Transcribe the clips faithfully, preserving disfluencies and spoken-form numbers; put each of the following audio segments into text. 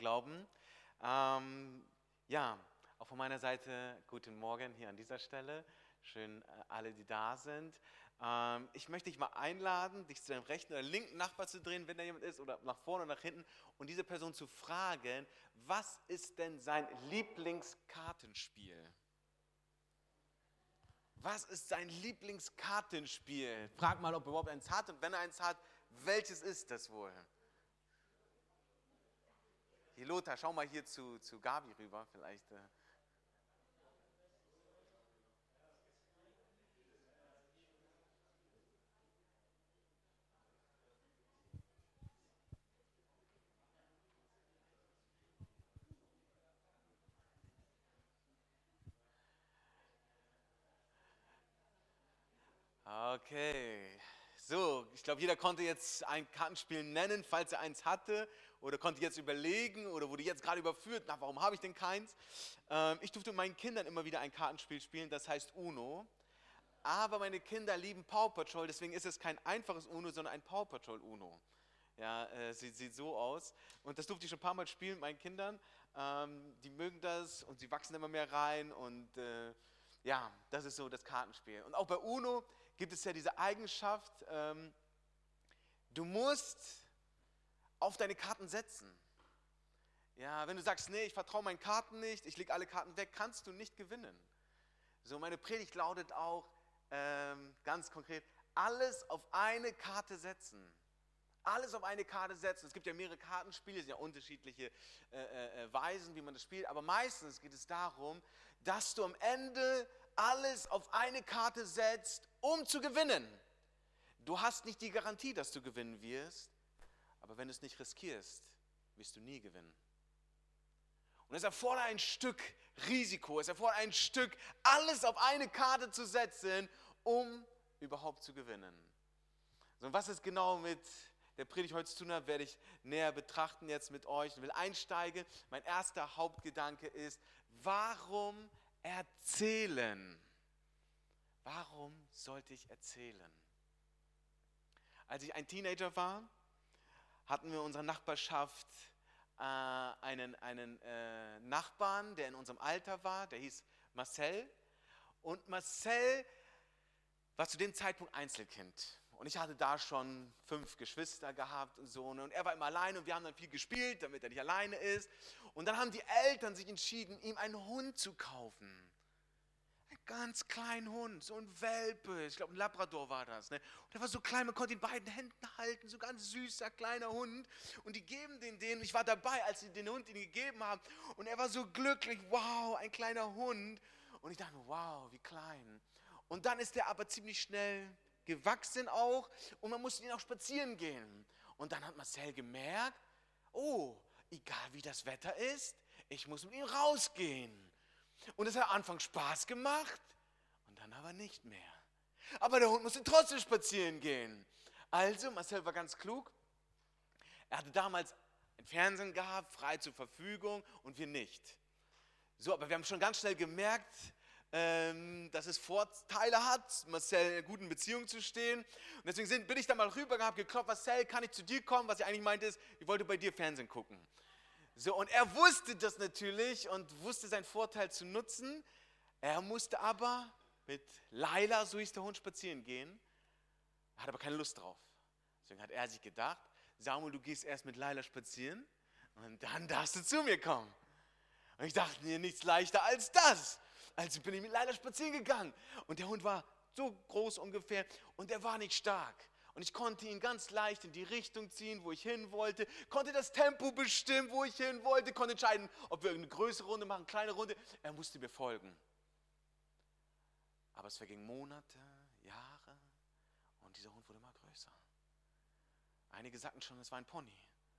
glauben. Ähm, ja, auch von meiner Seite guten Morgen hier an dieser Stelle. Schön, äh, alle, die da sind. Ähm, ich möchte dich mal einladen, dich zu deinem rechten oder linken Nachbar zu drehen, wenn da jemand ist, oder nach vorne oder nach hinten, und diese Person zu fragen, was ist denn sein Lieblingskartenspiel? Was ist sein Lieblingskartenspiel? Frag mal, ob er überhaupt eins hat, und wenn er eins hat, welches ist das wohl? Hier, Lothar, schau mal hier zu, zu Gabi rüber, vielleicht. Äh. Okay, so, ich glaube, jeder konnte jetzt ein Kartenspiel nennen, falls er eins hatte, oder konnte jetzt überlegen oder wurde jetzt gerade überführt, na, warum habe ich denn keins? Ähm, ich durfte mit meinen Kindern immer wieder ein Kartenspiel spielen, das heißt Uno, aber meine Kinder lieben Paw Patrol, deswegen ist es kein einfaches Uno, sondern ein Paw Patrol Uno. Ja, äh, sie sieht so aus, und das durfte ich schon ein paar Mal spielen mit meinen Kindern, ähm, die mögen das und sie wachsen immer mehr rein, und äh, ja, das ist so das Kartenspiel. Und auch bei Uno gibt es ja diese Eigenschaft, ähm, du musst auf deine Karten setzen. Ja, wenn du sagst, nee, ich vertraue meinen Karten nicht, ich lege alle Karten weg, kannst du nicht gewinnen. So, meine Predigt lautet auch ähm, ganz konkret, alles auf eine Karte setzen. Alles auf eine Karte setzen. Es gibt ja mehrere Kartenspiele, es sind ja unterschiedliche äh, äh, Weisen, wie man das spielt, aber meistens geht es darum, dass du am Ende alles auf eine Karte setzt, um zu gewinnen. Du hast nicht die Garantie, dass du gewinnen wirst, aber wenn du es nicht riskierst, wirst du nie gewinnen. Und es erfordert ein Stück Risiko, es erfordert ein Stück, alles auf eine Karte zu setzen, um überhaupt zu gewinnen. So, und was es genau mit der Predigt heute zu tun hat, werde ich näher betrachten jetzt mit euch. Ich will einsteigen. Mein erster Hauptgedanke ist, warum erzählen? Warum sollte ich erzählen? Als ich ein Teenager war, hatten wir in unserer Nachbarschaft äh, einen, einen äh, Nachbarn, der in unserem Alter war, der hieß Marcel. Und Marcel war zu dem Zeitpunkt Einzelkind. Und ich hatte da schon fünf Geschwister gehabt und so. Und er war immer alleine, und wir haben dann viel gespielt, damit er nicht alleine ist. Und dann haben die Eltern sich entschieden, ihm einen Hund zu kaufen. Einen ganz kleinen Hund, so ein Welpe, ich glaube ein Labrador war das. Ne? Und der war so klein, man konnte ihn in beiden Händen halten, so ganz süßer, kleiner Hund. Und die geben den den, ich war dabei, als sie den Hund ihnen gegeben haben. Und er war so glücklich, wow, ein kleiner Hund. Und ich dachte, wow, wie klein. Und dann ist er aber ziemlich schnell gewachsen auch, und man musste ihn auch spazieren gehen. Und dann hat Marcel gemerkt, oh, egal wie das Wetter ist, ich muss mit ihm rausgehen. Und es hat am Anfang Spaß gemacht und dann aber nicht mehr. Aber der Hund musste trotzdem spazieren gehen. Also, Marcel war ganz klug. Er hatte damals ein Fernsehen gehabt, frei zur Verfügung, und wir nicht. So, aber wir haben schon ganz schnell gemerkt, ähm, dass es Vorteile hat, Marcel in einer guten Beziehung zu stehen. Und deswegen sind, bin ich da mal rübergegangen, habe geklopft, Marcel, kann ich zu dir kommen? Was ich eigentlich meinte ist, ich wollte bei dir Fernsehen gucken. So, und er wusste das natürlich und wusste seinen Vorteil zu nutzen. Er musste aber mit Laila, so hieß der Hund, spazieren gehen. Er hat aber keine Lust drauf. Deswegen hat er sich gedacht, Samuel, du gehst erst mit Laila spazieren und dann darfst du zu mir kommen. Und ich dachte mir, nichts leichter als das. Also bin ich mit Laila spazieren gegangen. Und der Hund war so groß ungefähr und er war nicht stark. Und ich konnte ihn ganz leicht in die Richtung ziehen, wo ich hin wollte, konnte das Tempo bestimmen, wo ich hin wollte, konnte entscheiden, ob wir eine größere Runde machen, eine kleine Runde. Er musste mir folgen. Aber es vergingen Monate, Jahre, und dieser Hund wurde immer größer. Einige sagten schon, es war ein Pony.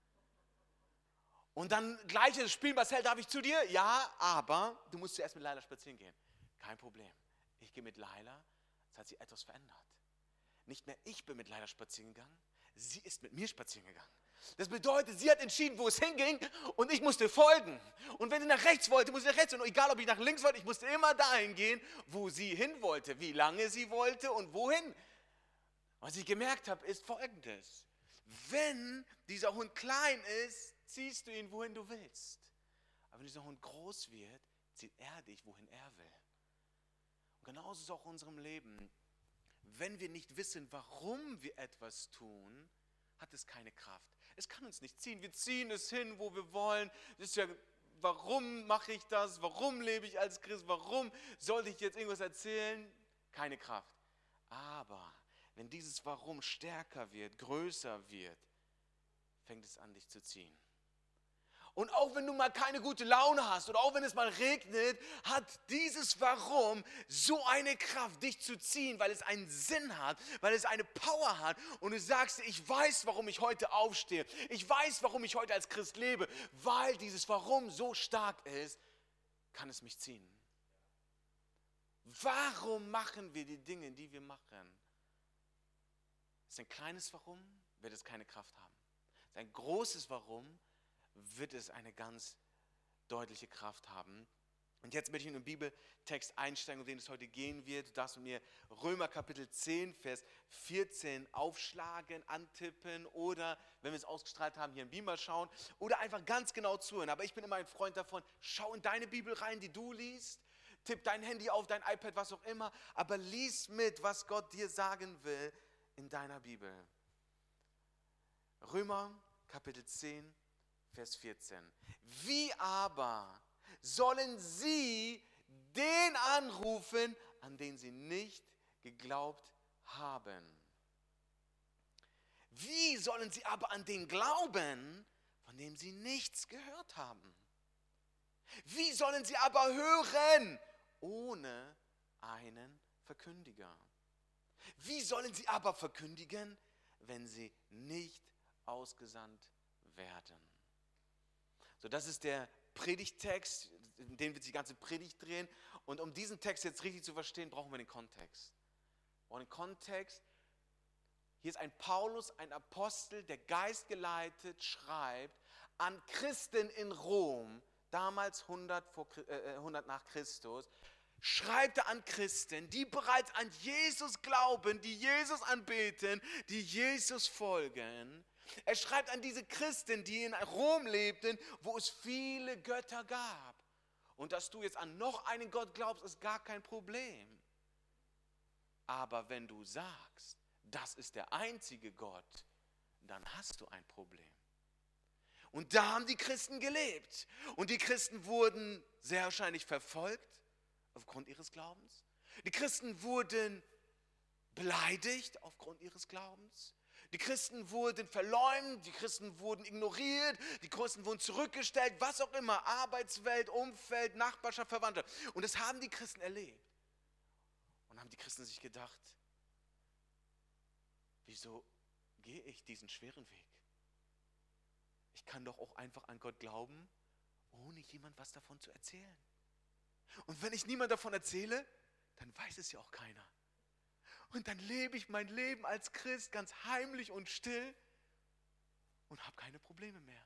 Und dann gleiches Spiel, Marcel, darf ich zu dir? Ja, aber du musst zuerst mit Laila spazieren gehen. Kein Problem. Ich gehe mit Laila, es hat sich etwas verändert. Nicht mehr ich bin mit Laila spazieren gegangen, sie ist mit mir spazieren gegangen. Das bedeutet, sie hat entschieden, wo es hinging, und ich musste folgen. Und wenn sie nach rechts wollte, musste ich nach rechts. Und egal, ob ich nach links wollte, ich musste immer dahin gehen, wo sie hin wollte, wie lange sie wollte und wohin. Was ich gemerkt habe, ist Folgendes. Wenn dieser Hund klein ist, ziehst du ihn, wohin du willst. Aber wenn dieser Hund groß wird, zieht er dich, wohin er will. Und genauso ist es auch in unserem Leben. Wenn wir nicht wissen, warum wir etwas tun, hat es keine Kraft. Es kann uns nicht ziehen. Wir ziehen es hin, wo wir wollen. Das ist ja, warum mache ich das? Warum lebe ich als Christ? Warum sollte ich jetzt irgendwas erzählen? Keine Kraft. Aber wenn dieses Warum stärker wird, größer wird, fängt es an, dich zu ziehen. Und auch wenn du mal keine gute Laune hast oder auch wenn es mal regnet, hat dieses Warum so eine Kraft, dich zu ziehen, weil es einen Sinn hat, weil es eine Power hat. Und du sagst, ich weiß, warum ich heute aufstehe. Ich weiß, warum ich heute als Christ lebe. Weil dieses Warum so stark ist, kann es mich ziehen. Warum machen wir die Dinge, die wir machen? Ist ein kleines Warum, wird es keine Kraft haben. Ist ein großes Warum, wird es eine ganz deutliche Kraft haben. Und jetzt möchte ich in den Bibeltext einsteigen, um den es heute gehen wird. Du darfst mit mir Römer Kapitel zehn, Vers vierzehn aufschlagen, antippen oder, wenn wir es ausgestrahlt haben, hier im Beamer schauen oder einfach ganz genau zuhören. Aber ich bin immer ein Freund davon, schau in deine Bibel rein, die du liest, tipp dein Handy auf, dein iPad, was auch immer, aber lies mit, was Gott dir sagen will in deiner Bibel. Römer Kapitel zehn, Vers vierzehn. Wie aber sollen sie den anrufen, an den sie nicht geglaubt haben? Wie sollen sie aber an den glauben, von dem sie nichts gehört haben? Wie sollen sie aber hören, ohne einen Verkündiger? Wie sollen sie aber verkündigen, wenn sie nicht ausgesandt werden? So, das ist der Predigttext, in dem wird sich die ganze Predigt drehen. Und um diesen Text jetzt richtig zu verstehen, brauchen wir den Kontext. Und den Kontext, hier ist ein Paulus, ein Apostel, der geistgeleitet schreibt an Christen in Rom, damals hundert, vor, äh, hundert nach Christus, schreibt er an Christen, die bereits an Jesus glauben, die Jesus anbeten, die Jesus folgen. Er schreibt an diese Christen, die in Rom lebten, wo es viele Götter gab. Und dass du jetzt an noch einen Gott glaubst, ist gar kein Problem. Aber wenn du sagst, das ist der einzige Gott, dann hast du ein Problem. Und da haben die Christen gelebt. Und die Christen wurden sehr wahrscheinlich verfolgt aufgrund ihres Glaubens. Die Christen wurden beleidigt aufgrund ihres Glaubens. Die Christen wurden verleumdet, die Christen wurden ignoriert, die Christen wurden zurückgestellt, was auch immer, Arbeitswelt, Umfeld, Nachbarschaft, Verwandte. Und das haben die Christen erlebt. Und haben die Christen sich gedacht, wieso gehe ich diesen schweren Weg? Ich kann doch auch einfach an Gott glauben, ohne jemand was davon zu erzählen. Und wenn ich niemand davon erzähle, dann weiß es ja auch keiner. Und dann lebe ich mein Leben als Christ ganz heimlich und still und habe keine Probleme mehr.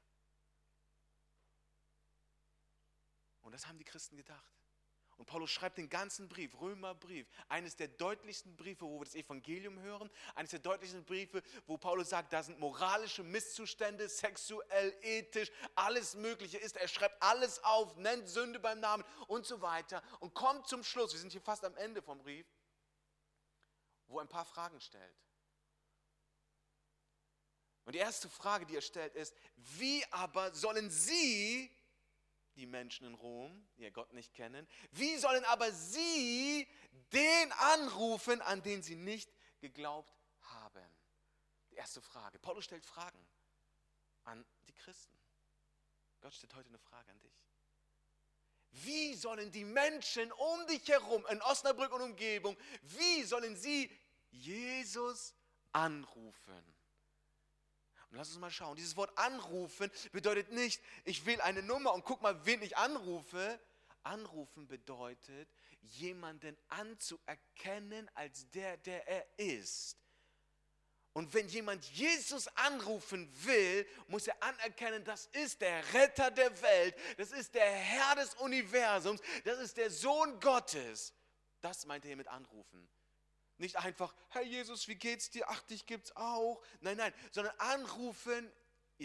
Und das haben die Christen gedacht. Und Paulus schreibt den ganzen Brief, Römerbrief, eines der deutlichsten Briefe, wo wir das Evangelium hören, eines der deutlichsten Briefe, wo Paulus sagt, da sind moralische Misszustände, sexuell, ethisch, alles Mögliche ist. Er schreibt alles auf, nennt Sünde beim Namen und so weiter und kommt zum Schluss, wir sind hier fast am Ende vom Brief, wo er ein paar Fragen stellt. Und die erste Frage, die er stellt, ist, wie aber sollen sie, die Menschen in Rom, die ja Gott nicht kennen, wie sollen aber sie den anrufen, an den sie nicht geglaubt haben? Die erste Frage. Paulus stellt Fragen an die Christen. Gott stellt heute eine Frage an dich. Wie sollen die Menschen um dich herum, in Osnabrück und Umgebung, wie sollen sie Jesus anrufen? Und lass uns mal schauen. Dieses Wort anrufen bedeutet nicht, ich wähle eine Nummer und guck mal, wen ich anrufe. Anrufen bedeutet, jemanden anzuerkennen als der, der er ist. Und wenn jemand Jesus anrufen will, muss er anerkennen, das ist der Retter der Welt, das ist der Herr des Universums, das ist der Sohn Gottes. Das meint er hier mit anrufen. Nicht einfach, Herr Jesus, wie geht's dir? Ach, dich gibt's auch. Nein, nein, sondern anrufen, ja,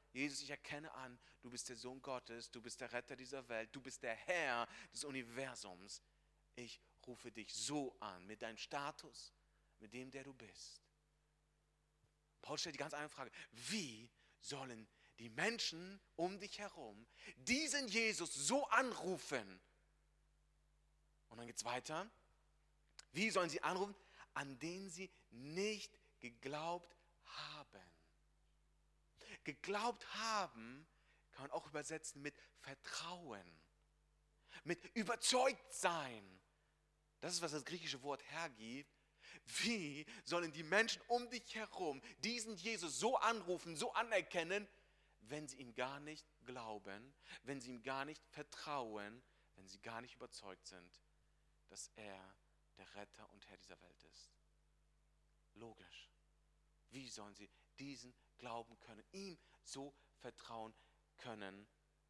Jesus, ich erkenne an, du bist der Sohn Gottes, du bist der Retter dieser Welt, du bist der Herr des Universums. Ich rufe dich so an, mit deinem Status, mit dem, der du bist. Paul stellt die ganz einfache Frage, wie sollen die Menschen um dich herum diesen Jesus so anrufen? Und dann geht es weiter. Wie sollen sie anrufen? An den sie nicht geglaubt haben. Geglaubt haben kann man auch übersetzen mit Vertrauen, mit überzeugt sein. Das ist, was das griechische Wort hergibt. Wie sollen die Menschen um dich herum diesen Jesus so anrufen, so anerkennen, wenn sie ihm gar nicht glauben, wenn sie ihm gar nicht vertrauen, wenn sie gar nicht überzeugt sind, dass er der Retter und Herr dieser Welt ist? Logisch. Wie sollen sie diesen glauben können, ihm so vertrauen können?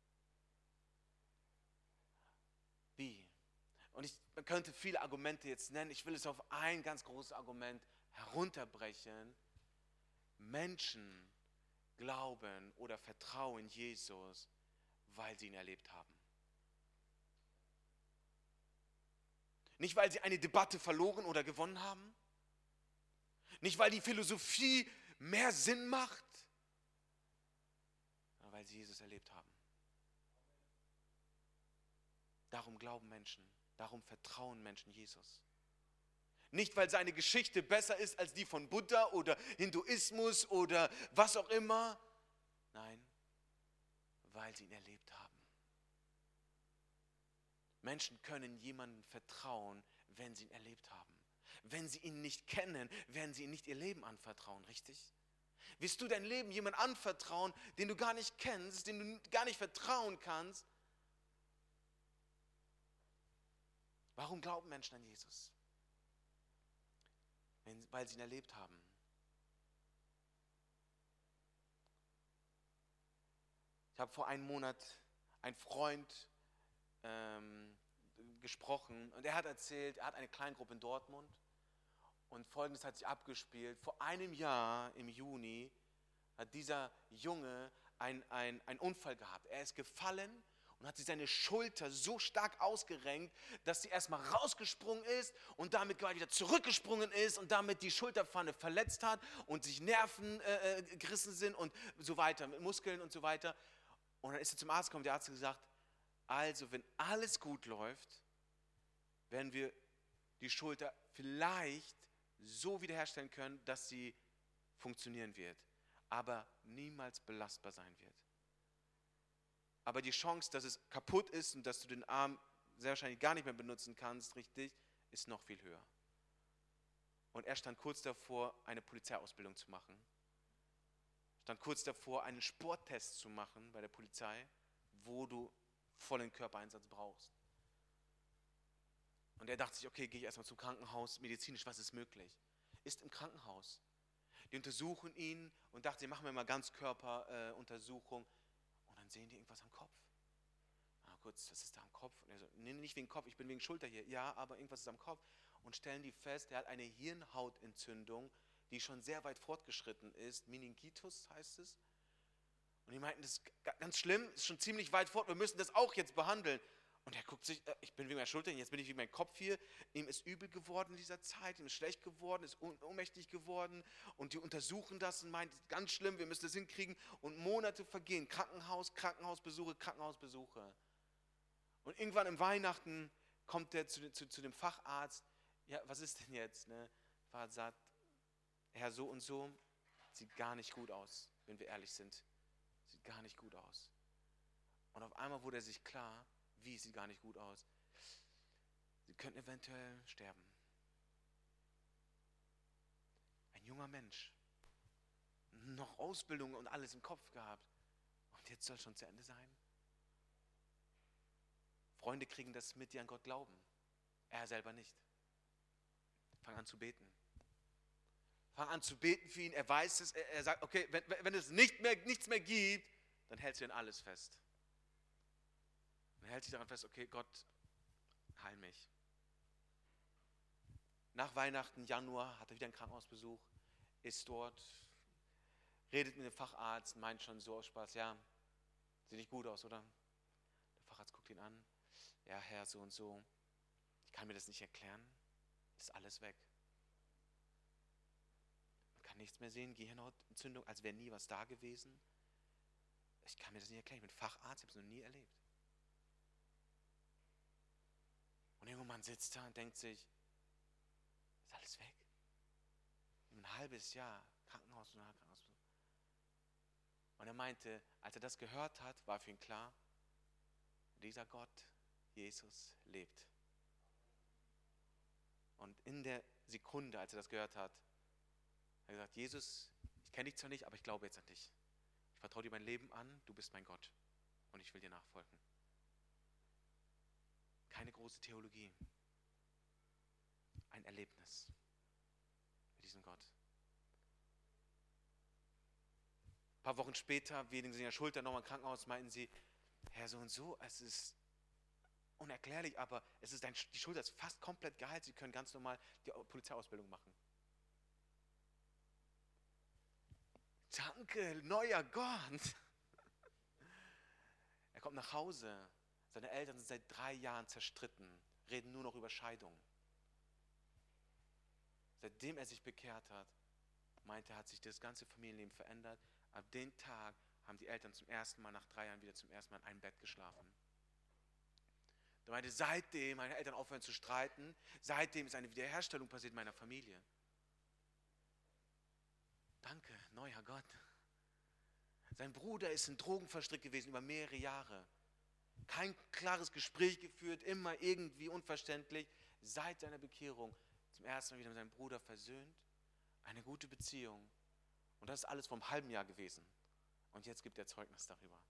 Wie? Und ich, man könnte viele Argumente jetzt nennen. Ich will es auf ein ganz großes Argument herunterbrechen. Menschen glauben oder vertrauen Jesus, weil sie ihn erlebt haben. Nicht, weil sie eine Debatte verloren oder gewonnen haben. Nicht, weil die Philosophie mehr Sinn macht, sondern weil sie Jesus erlebt haben. Darum glauben Menschen, darum vertrauen Menschen Jesus. Nicht, weil seine Geschichte besser ist als die von Buddha oder Hinduismus oder was auch immer. Nein, weil sie ihn erlebt haben. Menschen können jemandem vertrauen, wenn sie ihn erlebt haben. Wenn sie ihn nicht kennen, werden sie ihm nicht ihr Leben anvertrauen, richtig? Willst du dein Leben jemandem anvertrauen, den du gar nicht kennst, den du gar nicht vertrauen kannst? Warum glauben Menschen an Jesus? Wenn, weil sie ihn erlebt haben. Ich habe vor einem Monat einen Freund ähm, gesprochen und er hat erzählt, er hat eine Kleingruppe in Dortmund und Folgendes hat sich abgespielt. Vor einem Jahr im Juni hat dieser Junge einen ein Unfall gehabt. Er ist gefallen und hat sich seine Schulter so stark ausgerenkt, dass sie erstmal rausgesprungen ist und damit gleich wieder zurückgesprungen ist und damit die Schulterpfanne verletzt hat und sich Nerven äh, gerissen sind und so weiter, mit Muskeln und so weiter. Und dann ist er zum Arzt gekommen, der Arzt hat gesagt, also wenn alles gut läuft, werden wir die Schulter vielleicht so wiederherstellen können, dass sie funktionieren wird, aber niemals belastbar sein wird. Aber die Chance, dass es kaputt ist und dass du den Arm sehr wahrscheinlich gar nicht mehr benutzen kannst, richtig, ist noch viel höher. Und er stand kurz davor, eine Polizeiausbildung zu machen. Stand kurz davor, einen Sporttest zu machen bei der Polizei, wo du vollen Körpereinsatz brauchst. Und er dachte sich, okay, gehe ich erstmal zum Krankenhaus, medizinisch, was ist möglich? Ist im Krankenhaus. Die untersuchen ihn und dachten, sie machen mir mal Ganzkörperuntersuchung. Äh, und dann sehen die irgendwas am Kopf. Ah, kurz, was ist da am Kopf? Und er so, nee, nicht wegen Kopf, ich bin wegen Schulter hier. Ja, aber irgendwas ist am Kopf. Und stellen die fest, er hat eine Hirnhautentzündung, die schon sehr weit fortgeschritten ist. Meningitis heißt es. Und die meinten, das ist ganz schlimm, ist schon ziemlich weit fort, wir müssen das auch jetzt behandeln. Und er guckt sich, ich bin wegen meiner Schulter, jetzt bin ich wegen meinem Kopf hier. Ihm ist übel geworden in dieser Zeit, ihm ist schlecht geworden, ist ohnmächtig geworden. Und die untersuchen das und meinen, ganz schlimm, wir müssen das hinkriegen. Und Monate vergehen, Krankenhaus, Krankenhausbesuche, Krankenhausbesuche. Und irgendwann im Weihnachten kommt er zu, zu, zu dem Facharzt. Ja, was ist denn jetzt? Ne? Facharzt sagt, Herr so und so, sieht gar nicht gut aus, wenn wir ehrlich sind. Sieht gar nicht gut aus. Und auf einmal wurde er sich klar, wie, sieht gar nicht gut aus. Sie könnten eventuell sterben. Ein junger Mensch, noch Ausbildung und alles im Kopf gehabt. Und jetzt soll es schon zu Ende sein? Freunde kriegen das mit, die an Gott glauben. Er selber nicht. Fang an zu beten. Fang an zu beten für ihn. Er weiß es. Er, er sagt, okay, wenn, wenn es nicht mehr, nichts mehr gibt, dann hältst du an alles fest. Er hält sich daran fest, okay, Gott, heil mich. Nach Weihnachten, Januar, hat er wieder einen Krankenhausbesuch, ist dort, redet mit dem Facharzt, meint schon so aus Spaß, ja, sieht nicht gut aus, oder? Der Facharzt guckt ihn an, ja, Herr, so und so, ich kann mir das nicht erklären, ist alles weg. Man kann nichts mehr sehen, Gehirnhautentzündung, als wäre nie was da gewesen. Ich kann mir das nicht erklären, ich bin Facharzt, ich habe es noch nie erlebt. Und irgendwann sitzt da und denkt sich, ist alles weg? Ein halbes Jahr Krankenhaus und Krankenhaus. Und er meinte, als er das gehört hat, war für ihn klar, dieser Gott, Jesus, lebt. Und in der Sekunde, als er das gehört hat, hat er gesagt, Jesus, ich kenne dich zwar nicht, aber ich glaube jetzt an dich. Ich vertraue dir mein Leben an, du bist mein Gott und ich will dir nachfolgen. Keine große Theologie, ein Erlebnis mit diesem Gott. Ein paar Wochen später, wegen seiner Schulter nochmal im Krankenhaus, meinten sie, Herr, so und so, es ist unerklärlich, aber es ist ein, die Schulter ist fast komplett geheilt, Sie können ganz normal die Polizeiausbildung machen. Danke, neuer Gott. Er kommt nach Hause, seine Eltern sind seit drei Jahren zerstritten, reden nur noch über Scheidung. Seitdem er sich bekehrt hat, meinte er, hat sich das ganze Familienleben verändert. Ab dem Tag haben die Eltern zum ersten Mal nach drei Jahren wieder zum ersten Mal in einem Bett geschlafen. Er meinte, seitdem meine Eltern aufhören zu streiten, seitdem ist eine Wiederherstellung passiert in meiner Familie. Danke, neuer Gott. Sein Bruder ist in Drogen verstrickt gewesen über mehrere Jahre. Kein klares Gespräch geführt, immer irgendwie unverständlich. Seit seiner Bekehrung zum ersten Mal wieder mit seinem Bruder versöhnt. Eine gute Beziehung. Und das ist alles vor einem halben Jahr gewesen. Und jetzt gibt er Zeugnis darüber.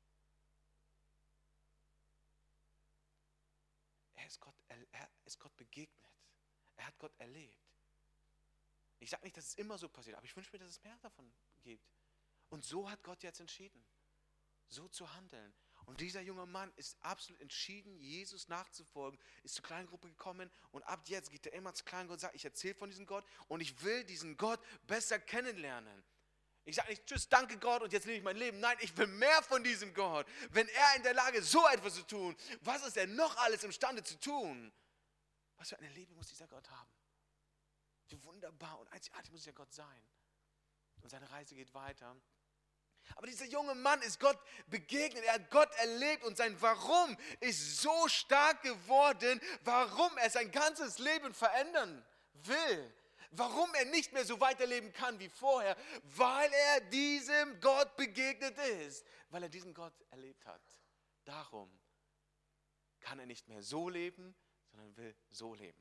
Er ist Gott, er ist Gott begegnet. Er hat Gott erlebt. Ich sage nicht, dass es immer so passiert, aber ich wünsche mir, dass es mehr davon gibt. Und so hat Gott jetzt entschieden, so zu handeln. Und dieser junge Mann ist absolut entschieden, Jesus nachzufolgen, ist zur Kleingruppe gekommen und ab jetzt geht er immer zur Kleingruppe und sagt, ich erzähle von diesem Gott und ich will diesen Gott besser kennenlernen. Ich sage nicht, tschüss, danke Gott und jetzt lebe ich mein Leben. Nein, ich will mehr von diesem Gott. Wenn er in der Lage ist, so etwas zu tun, was ist er noch alles imstande zu tun? Was für eine Liebe muss dieser Gott haben? Wie wunderbar und einzigartig muss dieser Gott sein. Und seine Reise geht weiter. Aber dieser junge Mann ist Gott begegnet, er hat Gott erlebt und sein Warum ist so stark geworden, warum er sein ganzes Leben verändern will. Warum er nicht mehr so weiterleben kann wie vorher, weil er diesem Gott begegnet ist, weil er diesen Gott erlebt hat. Darum kann er nicht mehr so leben, sondern will so leben.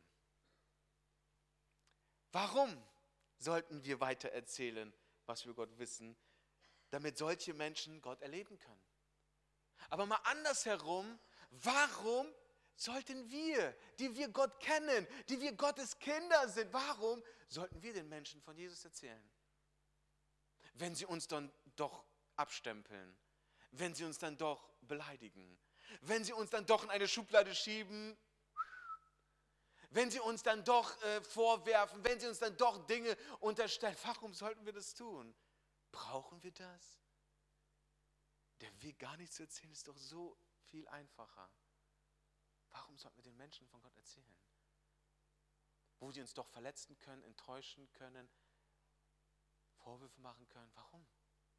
Warum sollten wir weiter erzählen, was wir Gott wissen, damit solche Menschen Gott erleben können? Aber mal andersherum, warum sollten wir, die wir Gott kennen, die wir Gottes Kinder sind, warum sollten wir den Menschen von Jesus erzählen? Wenn sie uns dann doch abstempeln, wenn sie uns dann doch beleidigen, wenn sie uns dann doch in eine Schublade schieben, wenn sie uns dann doch äh, vorwerfen, wenn sie uns dann doch Dinge unterstellen, warum sollten wir das tun? Brauchen wir das? Der Weg, gar nichts zu erzählen, ist doch so viel einfacher. Warum sollten wir den Menschen von Gott erzählen? Wo sie uns doch verletzen können, enttäuschen können, Vorwürfe machen können. Warum?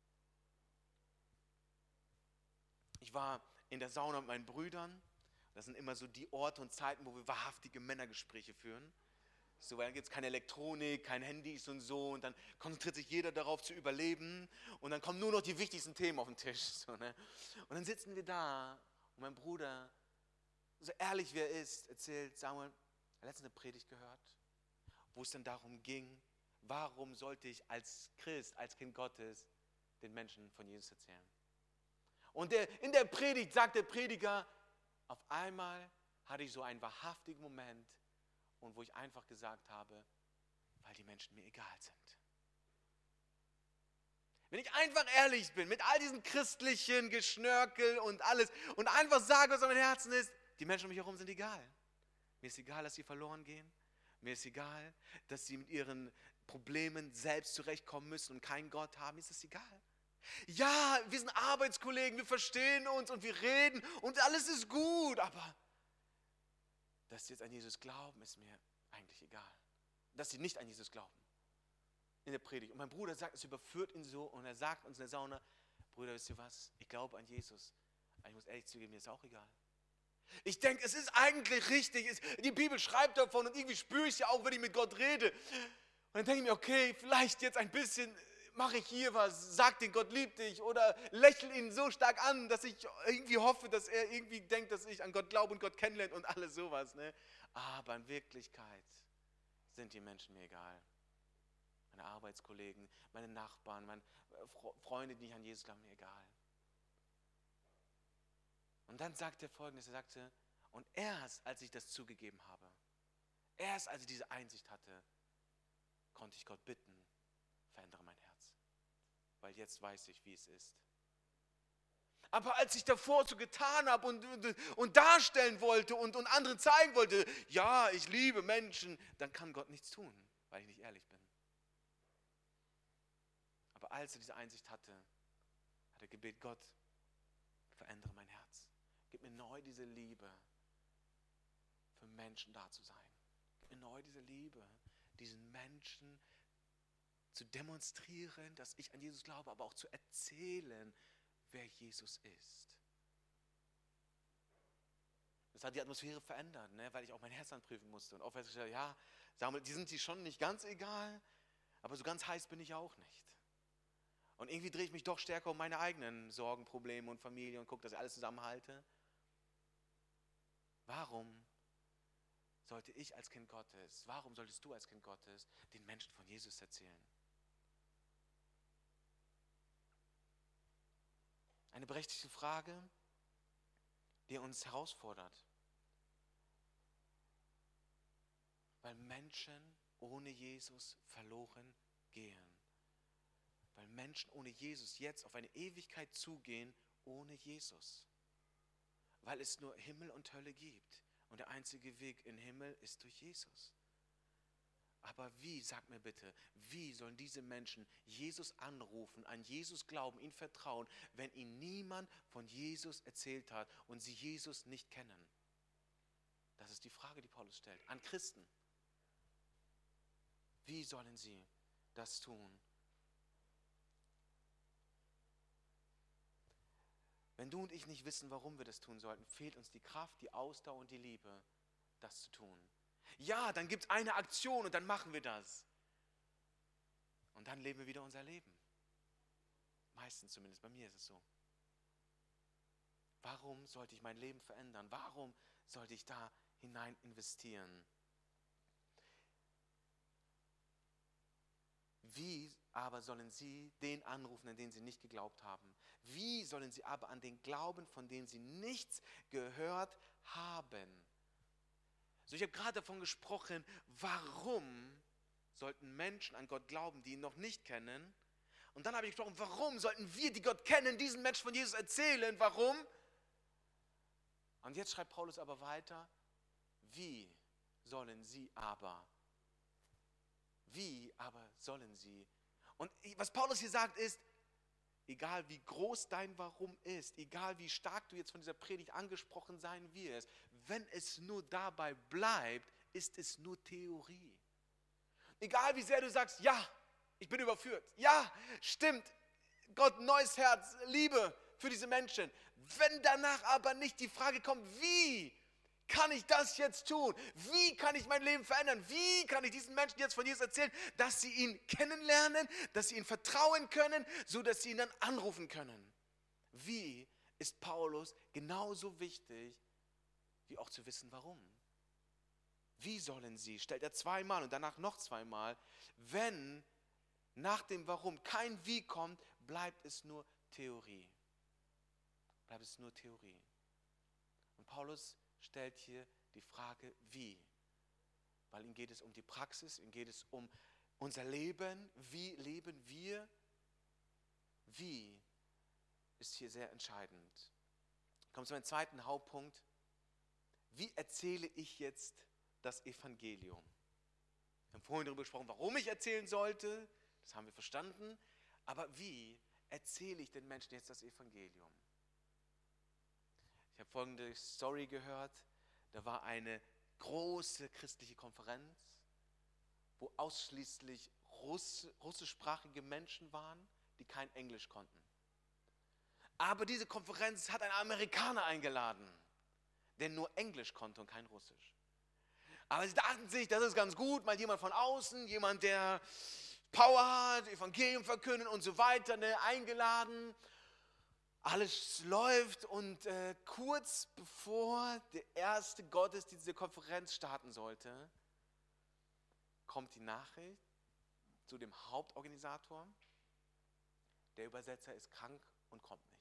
Ich war in der Sauna mit meinen Brüdern. Das sind immer so die Orte und Zeiten, wo wir wahrhaftige Männergespräche führen. So, weil dann gibt es keine Elektronik, kein Handys und so. Und dann konzentriert sich jeder darauf zu überleben. Und dann kommen nur noch die wichtigsten Themen auf den Tisch. So, ne? Und dann sitzen wir da und mein Bruder, so ehrlich wie er ist, erzählt, Samuel, er hat letztens eine Predigt gehört, wo es dann darum ging, warum sollte ich als Christ, als Kind Gottes, den Menschen von Jesus erzählen. Und der, in der Predigt sagt der Prediger, auf einmal hatte ich so einen wahrhaftigen Moment, und wo ich einfach gesagt habe, weil die Menschen mir egal sind. Wenn ich einfach ehrlich bin, mit all diesen christlichen Geschnörkel und alles, und einfach sage, was an meinem Herzen ist, die Menschen um mich herum sind egal. Mir ist egal, dass sie verloren gehen. Mir ist egal, dass sie mit ihren Problemen selbst zurechtkommen müssen und keinen Gott haben. Mir ist es egal. Ja, wir sind Arbeitskollegen, wir verstehen uns und wir reden und alles ist gut, aber dass sie jetzt an Jesus glauben, ist mir eigentlich egal. Dass sie nicht an Jesus glauben. In der Predigt. Und mein Bruder sagt, es überführt ihn so und er sagt uns in der Sauna, Bruder, wisst ihr was? Ich glaube an Jesus. Aber ich muss ehrlich zugeben, mir ist auch egal. Ich denke, es ist eigentlich richtig. Die Bibel schreibt davon und irgendwie spüre ich es ja auch, wenn ich mit Gott rede. Und dann denke ich mir, okay, vielleicht jetzt ein bisschen mache ich hier was, sag den Gott liebt dich oder lächle ihn so stark an, dass ich irgendwie hoffe, dass er irgendwie denkt, dass ich an Gott glaube und Gott kennenlernt und alles sowas. Ne? Aber in Wirklichkeit sind die Menschen mir egal. Meine Arbeitskollegen, meine Nachbarn, meine Freunde, die nicht an Jesus glauben, mir egal. Und dann sagt er Folgendes, er sagte, und erst als ich das zugegeben habe, erst als ich diese Einsicht hatte, konnte ich Gott bitten, verändere mein Herz. Weil jetzt weiß ich, wie es ist. Aber als ich davor so getan habe und, und, und darstellen wollte und, und anderen zeigen wollte, ja, ich liebe Menschen, dann kann Gott nichts tun, weil ich nicht ehrlich bin. Aber als er diese Einsicht hatte, hat er gebetet, Gott, verändere mein Herz. Gib mir neu diese Liebe, für Menschen da zu sein. Gib mir neu diese Liebe, diesen Menschen zu demonstrieren, dass ich an Jesus glaube, aber auch zu erzählen, wer Jesus ist. Das hat die Atmosphäre verändert, ne? Weil ich auch mein Herz anprüfen musste. Und auch festgestellt, ja, Samuel, die sind die schon nicht ganz egal, aber so ganz heiß bin ich auch nicht. Und irgendwie drehe ich mich doch stärker um meine eigenen Sorgen, Probleme und Familie und gucke, dass ich alles zusammenhalte. Warum sollte ich als Kind Gottes, warum solltest du als Kind Gottes den Menschen von Jesus erzählen? Eine berechtigte Frage, die uns herausfordert. Weil Menschen ohne Jesus verloren gehen. Weil Menschen ohne Jesus jetzt auf eine Ewigkeit zugehen, ohne Jesus. Weil es nur Himmel und Hölle gibt. Und der einzige Weg in den Himmel ist durch Jesus. Aber wie, sag mir bitte, wie sollen diese Menschen Jesus anrufen, an Jesus glauben, ihm vertrauen, wenn ihnen niemand von Jesus erzählt hat und sie Jesus nicht kennen? Das ist die Frage, die Paulus stellt, an Christen. Wie sollen sie das tun? Wenn du und ich nicht wissen, warum wir das tun sollten, fehlt uns die Kraft, die Ausdauer und die Liebe, das zu tun. Ja, dann gibt es eine Aktion und dann machen wir das. Und dann leben wir wieder unser Leben. Meistens zumindest, bei mir ist es so. Warum sollte ich mein Leben verändern? Warum sollte ich da hinein investieren? Wie aber sollen sie den anrufen, an den sie nicht geglaubt haben? Wie sollen sie aber an den glauben, von dem sie nichts gehört haben? So, ich habe gerade davon gesprochen, warum sollten Menschen an Gott glauben, die ihn noch nicht kennen? Und dann habe ich gesprochen, warum sollten wir, die Gott kennen, diesen Menschen von Jesus erzählen? Warum? Und jetzt schreibt Paulus aber weiter, wie sollen sie aber? Wie aber sollen sie? Und was Paulus hier sagt ist, egal wie groß dein Warum ist, egal wie stark du jetzt von dieser Predigt angesprochen sein wirst, wenn es nur dabei bleibt, ist es nur Theorie. Egal wie sehr du sagst, ja, ich bin überführt, ja, stimmt, Gott, neues Herz, Liebe für diese Menschen. Wenn danach aber nicht die Frage kommt, wie kann ich das jetzt tun? Wie kann ich mein Leben verändern? Wie kann ich diesen Menschen jetzt von Jesus erzählen, dass sie ihn kennenlernen, dass sie ihm vertrauen können, so dass sie ihn dann anrufen können? Wie ist Paulus genauso wichtig, wie auch zu wissen, warum? Wie sollen sie, stellt er zweimal und danach noch zweimal, wenn nach dem Warum kein Wie kommt, bleibt es nur Theorie. Bleibt es nur Theorie. Und Paulus stellt hier die Frage, wie? Weil ihm geht es um die Praxis, ihm geht es um unser Leben. Wie leben wir? Wie ist hier sehr entscheidend. Kommen wir zu meinem zweiten Hauptpunkt. Wie erzähle ich jetzt das Evangelium? Wir haben vorhin darüber gesprochen, warum ich erzählen sollte. Das haben wir verstanden. Aber wie erzähle ich den Menschen jetzt das Evangelium? Ich habe folgende Story gehört. Da war eine große christliche Konferenz, wo ausschließlich Russ, russischsprachige Menschen waren, die kein Englisch konnten. Aber diese Konferenz hat einen Amerikaner eingeladen, der nur Englisch konnte und kein Russisch. Aber sie dachten sich, das ist ganz gut, mal jemand von außen, jemand, der Power hat, Evangelium verkünden und so weiter, ne, eingeladen. Alles läuft und äh, kurz bevor der erste Gottesdienst der Konferenz starten sollte, kommt die Nachricht zu dem Hauptorganisator, der Übersetzer ist krank und kommt nicht.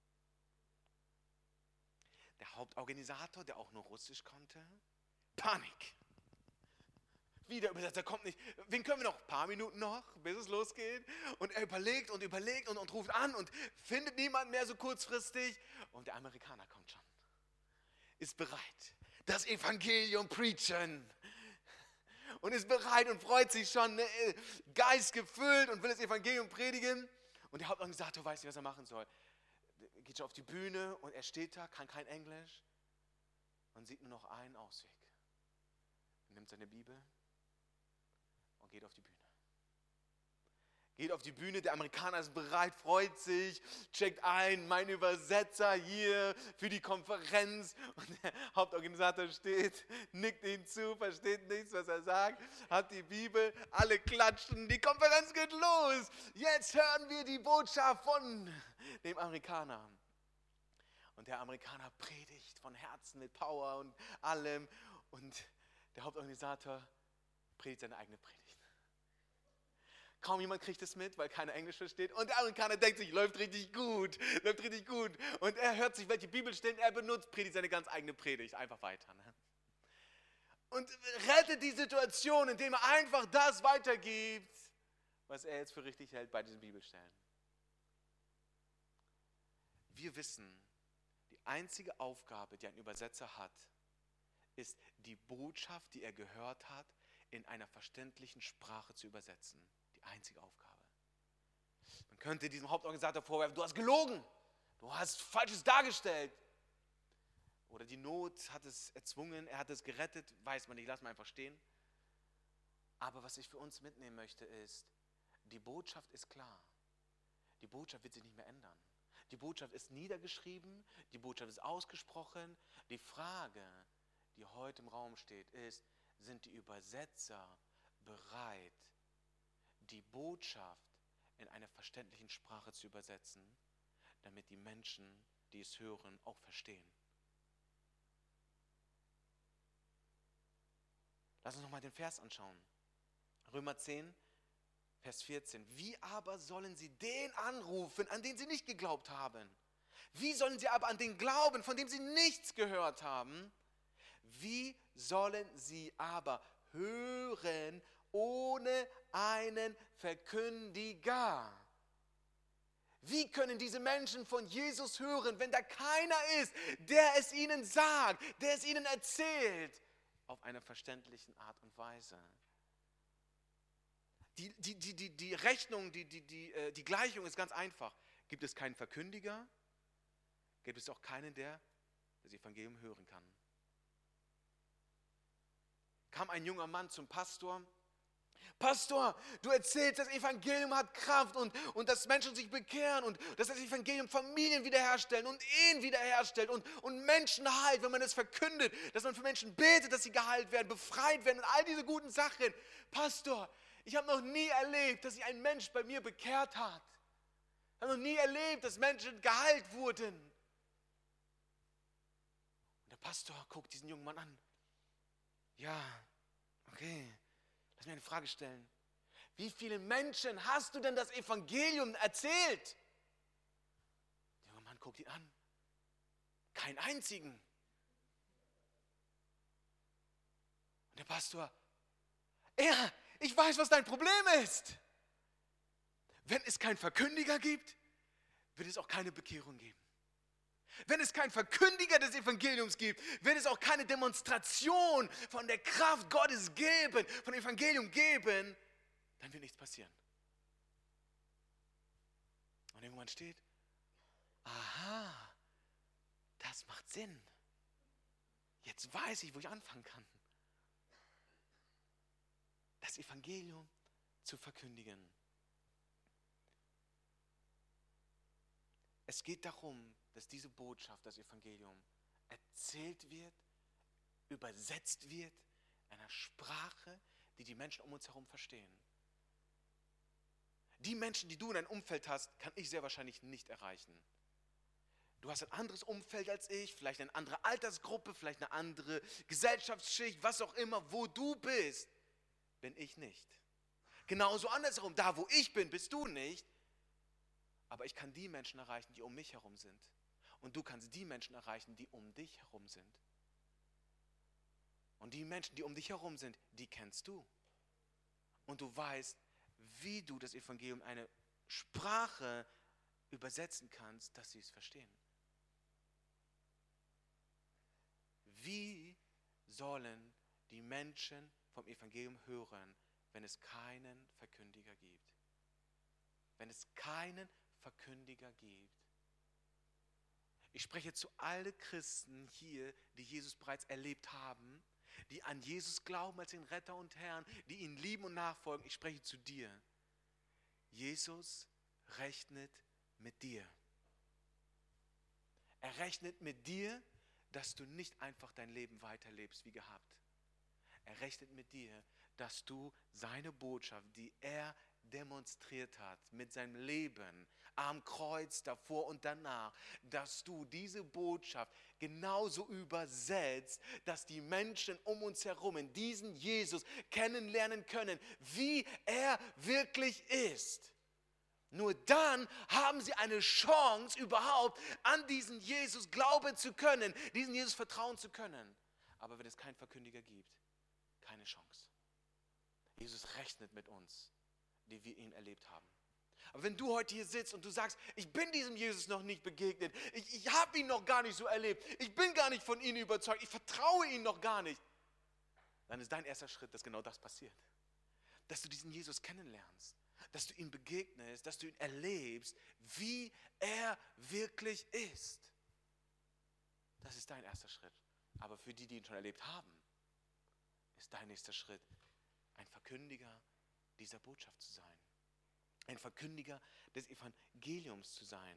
Der Hauptorganisator, der auch nur Russisch konnte, Panik. Wie der Übersetzer kommt nicht. Wen können wir noch? Ein paar Minuten noch, bis es losgeht. Und er überlegt und überlegt und, und ruft an und findet niemanden mehr so kurzfristig. Und der Amerikaner kommt schon. Ist bereit. Das Evangelium preachen. Und ist bereit und freut sich schon, ne, geistgefüllt und will das Evangelium predigen. Und der Hauptorganisator weiß nicht, was er machen soll. Geht schon auf die Bühne und er steht da, kann kein Englisch und sieht nur noch einen Ausweg. Er nimmt seine Bibel und geht auf die Bühne. Geht auf die Bühne, der Amerikaner ist bereit, freut sich, checkt ein, mein Übersetzer hier für die Konferenz. Und der Hauptorganisator steht, nickt ihm zu, versteht nichts, was er sagt, hat die Bibel, alle klatschen, die Konferenz geht los. Jetzt hören wir die Botschaft von dem Amerikaner. Und der Amerikaner predigt von Herzen mit Power und allem. Und der Hauptorganisator predigt seine eigene Predigt. Kaum jemand kriegt es mit, weil keiner Englisch versteht. Und der Amerikaner denkt sich, läuft richtig gut, läuft richtig gut. Und er hört sich, welche Bibelstellen er benutzt, predigt seine ganz eigene Predigt. Einfach weiter. Ne? Und rettet die Situation, indem er einfach das weitergibt, was er jetzt für richtig hält bei diesen Bibelstellen. Wir wissen, die einzige Aufgabe, die ein Übersetzer hat, ist die Botschaft, die er gehört hat, in einer verständlichen Sprache zu übersetzen. Die einzige Aufgabe. Man könnte diesem Hauptorganisator vorwerfen, du hast gelogen, du hast Falsches dargestellt. Oder die Not hat es erzwungen, er hat es gerettet, weiß man nicht, lass mal einfach stehen. Aber was ich für uns mitnehmen möchte ist, die Botschaft ist klar. Die Botschaft wird sich nicht mehr ändern. Die Botschaft ist niedergeschrieben, die Botschaft ist ausgesprochen. Die Frage, die heute im Raum steht, ist, sind die Übersetzer bereit, die Botschaft in einer verständlichen Sprache zu übersetzen, damit die Menschen, die es hören, auch verstehen? Lass uns nochmal den Vers anschauen. Römer zehn, Vers vierzehn. Wie aber sollen sie den anrufen, an den sie nicht geglaubt haben? Wie sollen sie aber an den glauben, von dem sie nichts gehört haben? Wie sollen sie aber hören ohne einen Verkündiger? Wie können diese Menschen von Jesus hören, wenn da keiner ist, der es ihnen sagt, der es ihnen erzählt, auf einer verständlichen Art und Weise? Die, die, die, die, die Rechnung, die, die, die, die Gleichung ist ganz einfach. Gibt es keinen Verkündiger, gibt es auch keinen, der das Evangelium hören kann. Kam ein junger Mann zum Pastor. Pastor, du erzählst, das Evangelium hat Kraft und, und dass Menschen sich bekehren und dass das Evangelium Familien wiederherstellen und Ehen wiederherstellt und, und Menschen heilt, wenn man es verkündet, dass man für Menschen betet, dass sie geheilt werden, befreit werden und all diese guten Sachen. Pastor, ich habe noch nie erlebt, dass sich ein Mensch bei mir bekehrt hat. Ich habe noch nie erlebt, dass Menschen geheilt wurden. Und der Pastor guckt diesen jungen Mann an. Ja, okay. Lass mir eine Frage stellen. Wie vielen Menschen hast du denn das Evangelium erzählt? Der junge Mann guckt ihn an. Keinen einzigen. Und der Pastor, ja, ich weiß, was dein Problem ist. Wenn es keinen Verkündiger gibt, wird es auch keine Bekehrung geben. Wenn es keinen Verkündiger des Evangeliums gibt, wird es auch keine Demonstration von der Kraft Gottes geben, von dem Evangelium geben, dann wird nichts passieren. Und irgendwann steht, aha, das macht Sinn. Jetzt weiß ich, wo ich anfangen kann. Das Evangelium zu verkündigen. Es geht darum, dass diese Botschaft, das Evangelium, erzählt wird, übersetzt wird, in einer Sprache, die die Menschen um uns herum verstehen. Die Menschen, die du in deinem Umfeld hast, kann ich sehr wahrscheinlich nicht erreichen. Du hast ein anderes Umfeld als ich, vielleicht eine andere Altersgruppe, vielleicht eine andere Gesellschaftsschicht, was auch immer, wo du bist, bin ich nicht. Genauso andersherum, da wo ich bin, bist du nicht. Aber ich kann die Menschen erreichen, die um mich herum sind. Und du kannst die Menschen erreichen, die um dich herum sind. Und die Menschen, die um dich herum sind, die kennst du. Und du weißt, wie du das Evangelium in eine Sprache übersetzen kannst, dass sie es verstehen. Wie sollen die Menschen vom Evangelium hören, wenn es keinen Verkündiger gibt? Wenn es keinen Verkündiger gibt. Ich spreche zu allen Christen hier, die Jesus bereits erlebt haben, die an Jesus glauben als den Retter und Herrn, die ihn lieben und nachfolgen. Ich spreche zu dir. Jesus rechnet mit dir. Er rechnet mit dir, dass du nicht einfach dein Leben weiterlebst wie gehabt. Er rechnet mit dir, dass du seine Botschaft, die er demonstriert hat mit seinem Leben am Kreuz davor und danach, dass du diese Botschaft genauso übersetzt, dass die Menschen um uns herum in diesen Jesus kennenlernen können, wie er wirklich ist. Nur dann haben sie eine Chance, überhaupt an diesen Jesus glauben zu können, diesen Jesus vertrauen zu können. Aber wenn es keinen Verkündiger gibt, keine Chance. Jesus rechnet mit uns, die wir ihn erlebt haben. Aber wenn du heute hier sitzt und du sagst, ich bin diesem Jesus noch nicht begegnet, ich, ich habe ihn noch gar nicht so erlebt, ich bin gar nicht von ihm überzeugt, ich vertraue ihm noch gar nicht, dann ist dein erster Schritt, dass genau das passiert. Dass du diesen Jesus kennenlernst, dass du ihm begegnest, dass du ihn erlebst, wie er wirklich ist. Das ist dein erster Schritt. Aber für die, die ihn schon erlebt haben, ist dein nächster Schritt, ein Verkündiger dieser Botschaft zu sein. Ein Verkündiger des Evangeliums zu sein.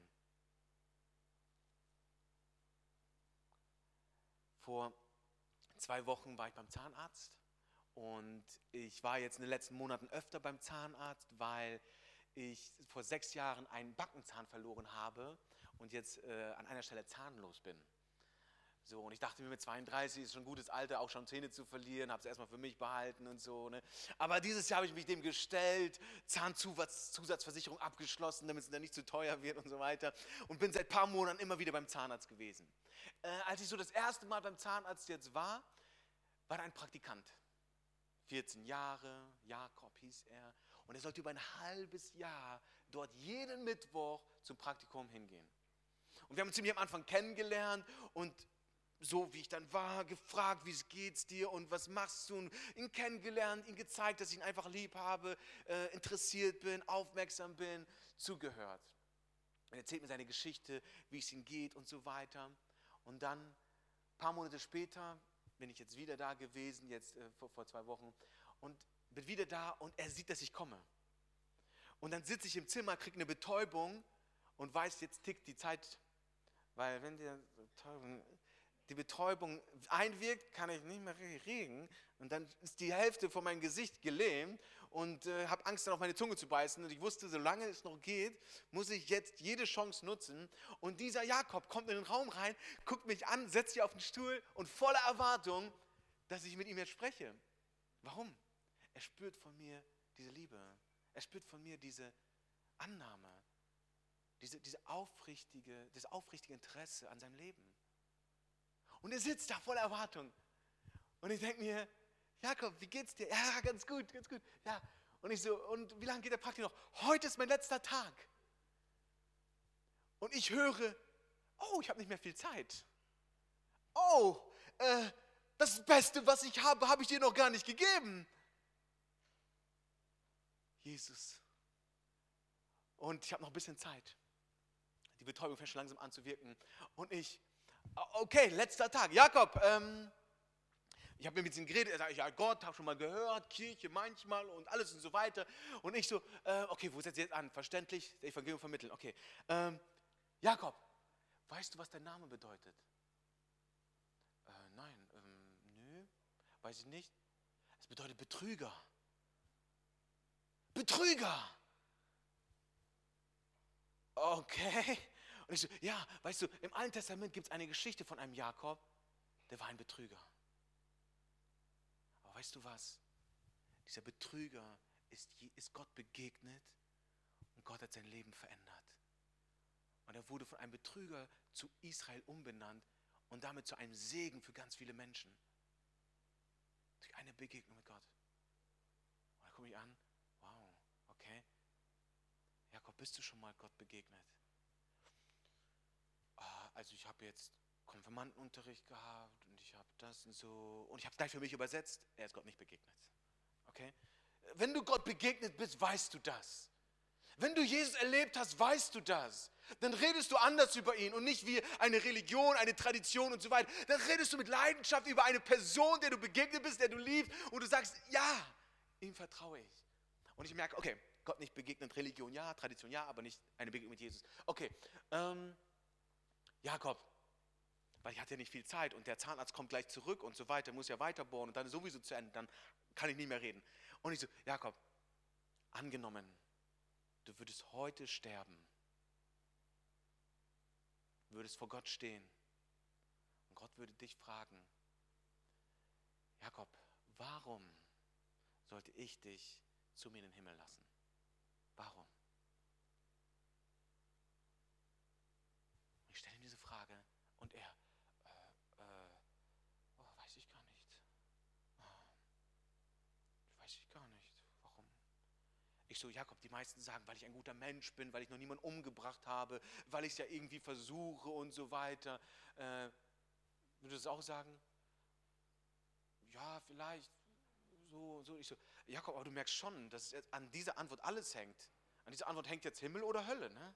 Vor zwei Wochen war ich beim Zahnarzt und ich war jetzt in den letzten Monaten öfter beim Zahnarzt, weil ich vor sechs Jahren einen Backenzahn verloren habe und jetzt äh, an einer Stelle zahnlos bin. So, und ich dachte mir, mit zweiunddreißig ist schon ein gutes Alter, auch schon Zähne zu verlieren, habe es erstmal für mich behalten und so. Ne? Aber dieses Jahr habe ich mich dem gestellt, Zahnzusatzversicherung abgeschlossen, damit es dann nicht zu teuer wird und so weiter. Und bin seit ein paar Monaten immer wieder beim Zahnarzt gewesen. Äh, als ich so das erste Mal beim Zahnarzt jetzt war, war da ein Praktikant. vierzehn Jahre, Jakob hieß er. Und er sollte über ein halbes Jahr dort jeden Mittwoch zum Praktikum hingehen. Und wir haben uns ziemlich am Anfang kennengelernt und so wie ich dann war, gefragt, wie es geht's dir und was machst du? Und ihn kennengelernt, ihm gezeigt, dass ich ihn einfach lieb habe, äh, interessiert bin, aufmerksam bin, zugehört. Er erzählt mir seine Geschichte, wie es ihm geht und so weiter. Und dann, ein paar Monate später, bin ich jetzt wieder da gewesen, jetzt äh, vor, vor zwei Wochen, und bin wieder da und er sieht, dass ich komme. Und dann sitze ich im Zimmer, kriege eine Betäubung und weiß, jetzt tickt die Zeit, weil wenn die Betäubung... die Betäubung einwirkt, kann ich nicht mehr reden und dann ist die Hälfte von meinem Gesicht gelähmt und äh, habe Angst, dann auf meine Zunge zu beißen und ich wusste, solange es noch geht, muss ich jetzt jede Chance nutzen und dieser Jakob kommt in den Raum rein, guckt mich an, setzt sich auf den Stuhl und voller Erwartung, dass ich mit ihm jetzt spreche. Warum? Er spürt von mir diese Liebe, er spürt von mir diese Annahme, diese, diese aufrichtige, das aufrichtige Interesse an seinem Leben. Und er sitzt da voller Erwartung. Und ich denke mir, Jakob, wie geht's dir? Ja, ganz gut, ganz gut. Ja. Und ich so, und wie lange geht der Praktikum noch? Heute ist mein letzter Tag. Und ich höre, oh, ich habe nicht mehr viel Zeit. Oh, äh, das Beste, was ich habe, habe ich dir noch gar nicht gegeben. Jesus. Und ich habe noch ein bisschen Zeit. Betäubung fängt schon langsam an zu wirken. Und ich, okay, letzter Tag. Jakob, ähm, ich habe mir mit ihm geredet, er sagt, ja Gott, habe schon mal gehört, Kirche manchmal und alles und so weiter. Und ich so, äh, okay, wo setzt ihr jetzt an? Verständlich, das Evangelium vermitteln. Okay, ähm, Jakob, weißt du, was dein Name bedeutet? Äh, nein, ähm, nö, weiß ich nicht. Es bedeutet Betrüger. Betrüger! Okay. Und ich so, ja, weißt du, im Alten Testament gibt es eine Geschichte von einem Jakob, der war ein Betrüger. Aber weißt du was? Dieser Betrüger ist, ist Gott begegnet und Gott hat sein Leben verändert. Und er wurde von einem Betrüger zu Israel umbenannt und damit zu einem Segen für ganz viele Menschen. Durch eine Begegnung mit Gott. Und da komme ich an, wow, okay. Jakob, bist du schon mal Gott begegnet? Ah, also ich habe jetzt Konfirmandenunterricht gehabt und ich habe das und so. Und ich habe es gleich für mich übersetzt. Er ist Gott nicht begegnet. Okay? Wenn du Gott begegnet bist, weißt du das. Wenn du Jesus erlebt hast, weißt du das. Dann redest du anders über ihn und nicht wie eine Religion, eine Tradition und so weiter. Dann redest du mit Leidenschaft über eine Person, der du begegnet bist, der du liebst und du sagst, ja, ihm vertraue ich. Und ich merke, okay, Gott nicht begegnet, Religion ja, Tradition ja, aber nicht eine Begegnung mit Jesus. Okay, ähm, Jakob, weil ich hatte ja nicht viel Zeit und der Zahnarzt kommt gleich zurück und so weiter, muss ja weiterbohren und dann ist sowieso zu Ende, dann kann ich nicht mehr reden. Und ich so, Jakob, angenommen, du würdest heute sterben, würdest vor Gott stehen und Gott würde dich fragen, Jakob, warum sollte ich dich zu mir in den Himmel lassen? Warum? Ich stelle ihm diese Frage und er, äh, äh, oh, weiß ich gar nicht. Oh, weiß ich gar nicht. Warum? Ich so, Jakob, die meisten sagen, weil ich ein guter Mensch bin, weil ich noch niemanden umgebracht habe, weil ich es ja irgendwie versuche und so weiter. Äh, würdest du es auch sagen? Ja, vielleicht. So, so. Ich so, Jakob, aber du merkst schon, dass es an dieser Antwort alles hängt. An dieser Antwort hängt jetzt Himmel oder Hölle, ne?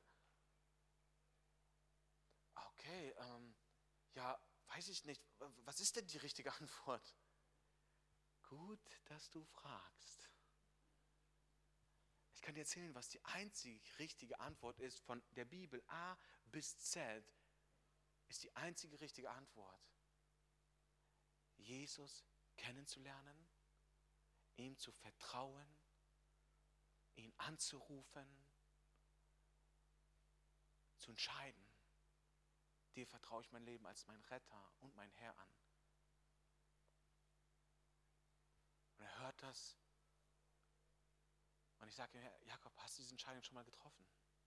Okay, ähm, ja, weiß ich nicht. Was ist denn die richtige Antwort? Gut, dass du fragst. Ich kann dir erzählen, was die einzig richtige Antwort ist von der Bibel A bis Z, ist die einzige richtige Antwort. Jesus kennenzulernen, ihm zu vertrauen, ihn anzurufen, zu entscheiden. Dir vertraue ich mein Leben als mein Retter und mein Herr an. Und er hört das. Und ich sage ihm, Jakob, hast du diese Entscheidung schon mal getroffen?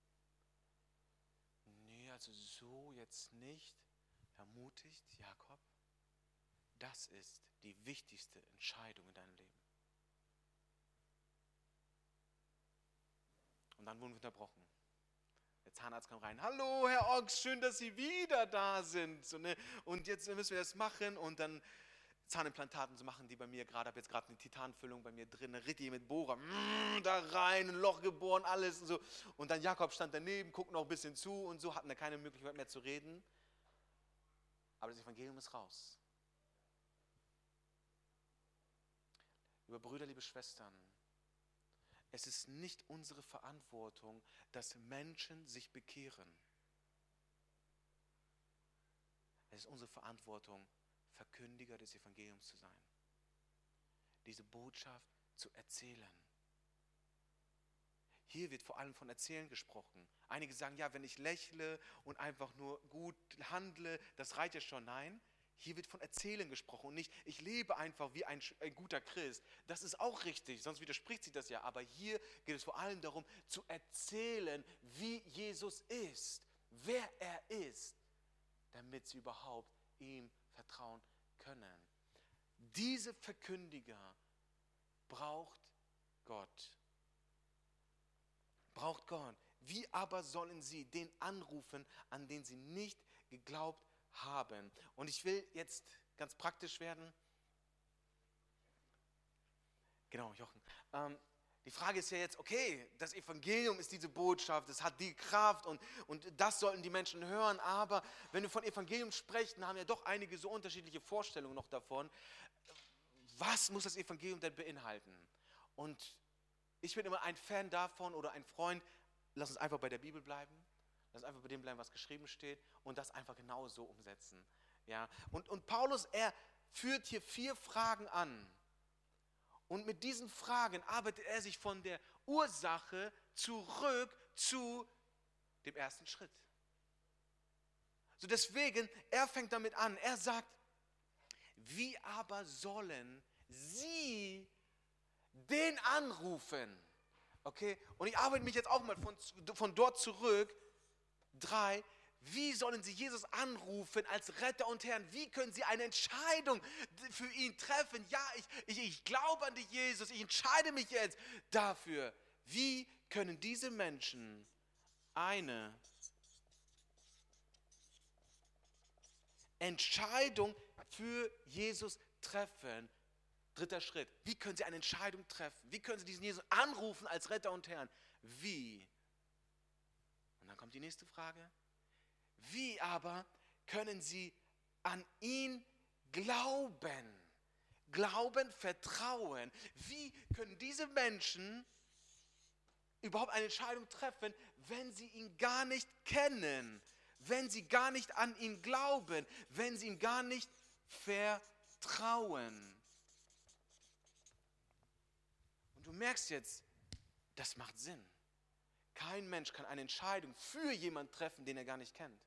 Nee, also so jetzt nicht. Ermutigt, Jakob, das ist die wichtigste Entscheidung in deinem Leben. Und dann wurden wir unterbrochen. Der Zahnarzt kam rein, hallo Herr Ochs, schön, dass Sie wieder da sind. So, ne? Und jetzt müssen wir das machen und dann Zahnimplantaten zu machen, die bei mir gerade, habe jetzt gerade eine Titanfüllung bei mir drin, richtig mit Bohrer, mm, da rein, ein Loch geboren, alles und so. Und dann Jakob stand daneben, guckt noch ein bisschen zu und so, hatten da keine Möglichkeit mehr zu reden. Aber das Evangelium ist raus. Liebe Brüder, liebe Schwestern, es ist nicht unsere Verantwortung, dass Menschen sich bekehren. Es ist unsere Verantwortung, Verkündiger des Evangeliums zu sein. Diese Botschaft zu erzählen. Hier wird vor allem von Erzählen gesprochen. Einige sagen, ja, wenn ich lächle und einfach nur gut handle, das reicht ja schon. Nein, hier wird von Erzählen gesprochen und nicht, ich lebe einfach wie ein, ein guter Christ. Das ist auch richtig, sonst widerspricht sich das ja. Aber hier geht es vor allem darum, zu erzählen, wie Jesus ist, wer er ist, damit sie überhaupt ihm vertrauen können. Diese Verkündiger braucht Gott. Braucht Gott. Wie aber sollen sie den anrufen, an den sie nicht geglaubt haben? Und ich will jetzt ganz praktisch werden. Genau, Jochen. Ähm, Die Frage ist ja jetzt, okay, das Evangelium ist diese Botschaft, es hat die Kraft und, und das sollten die Menschen hören, aber wenn wir von Evangelium sprechen, haben ja doch einige so unterschiedliche Vorstellungen noch davon. Was muss das Evangelium denn beinhalten? Und ich bin immer ein Fan davon oder ein Freund, lass uns einfach bei der Bibel bleiben, lass uns einfach bei dem bleiben, was geschrieben steht und das einfach genau so umsetzen. Ja? Und, und Paulus, er führt hier vier Fragen an. Und mit diesen Fragen arbeitet er sich von der Ursache zurück zu dem ersten Schritt. So deswegen, er fängt damit an, er sagt, wie aber sollen sie den anrufen? Okay, und ich arbeite mich jetzt auch mal von, von dort zurück. Drei, wie sollen sie Jesus anrufen als Retter und Herrn? Wie können sie eine Entscheidung für ihn treffen? Ja, ich, ich, ich glaube an dich, Jesus. Ich entscheide mich jetzt dafür. Wie können diese Menschen eine Entscheidung für Jesus treffen? Dritter Schritt. Wie können sie eine Entscheidung treffen? Wie können sie diesen Jesus anrufen als Retter und Herrn? Wie? Und dann kommt die nächste Frage. Wie aber können sie an ihn glauben? Glauben, vertrauen. Wie können diese Menschen überhaupt eine Entscheidung treffen, wenn sie ihn gar nicht kennen? Wenn sie gar nicht an ihn glauben? Wenn sie ihm gar nicht vertrauen? Und du merkst jetzt, das macht Sinn. Kein Mensch kann eine Entscheidung für jemanden treffen, den er gar nicht kennt.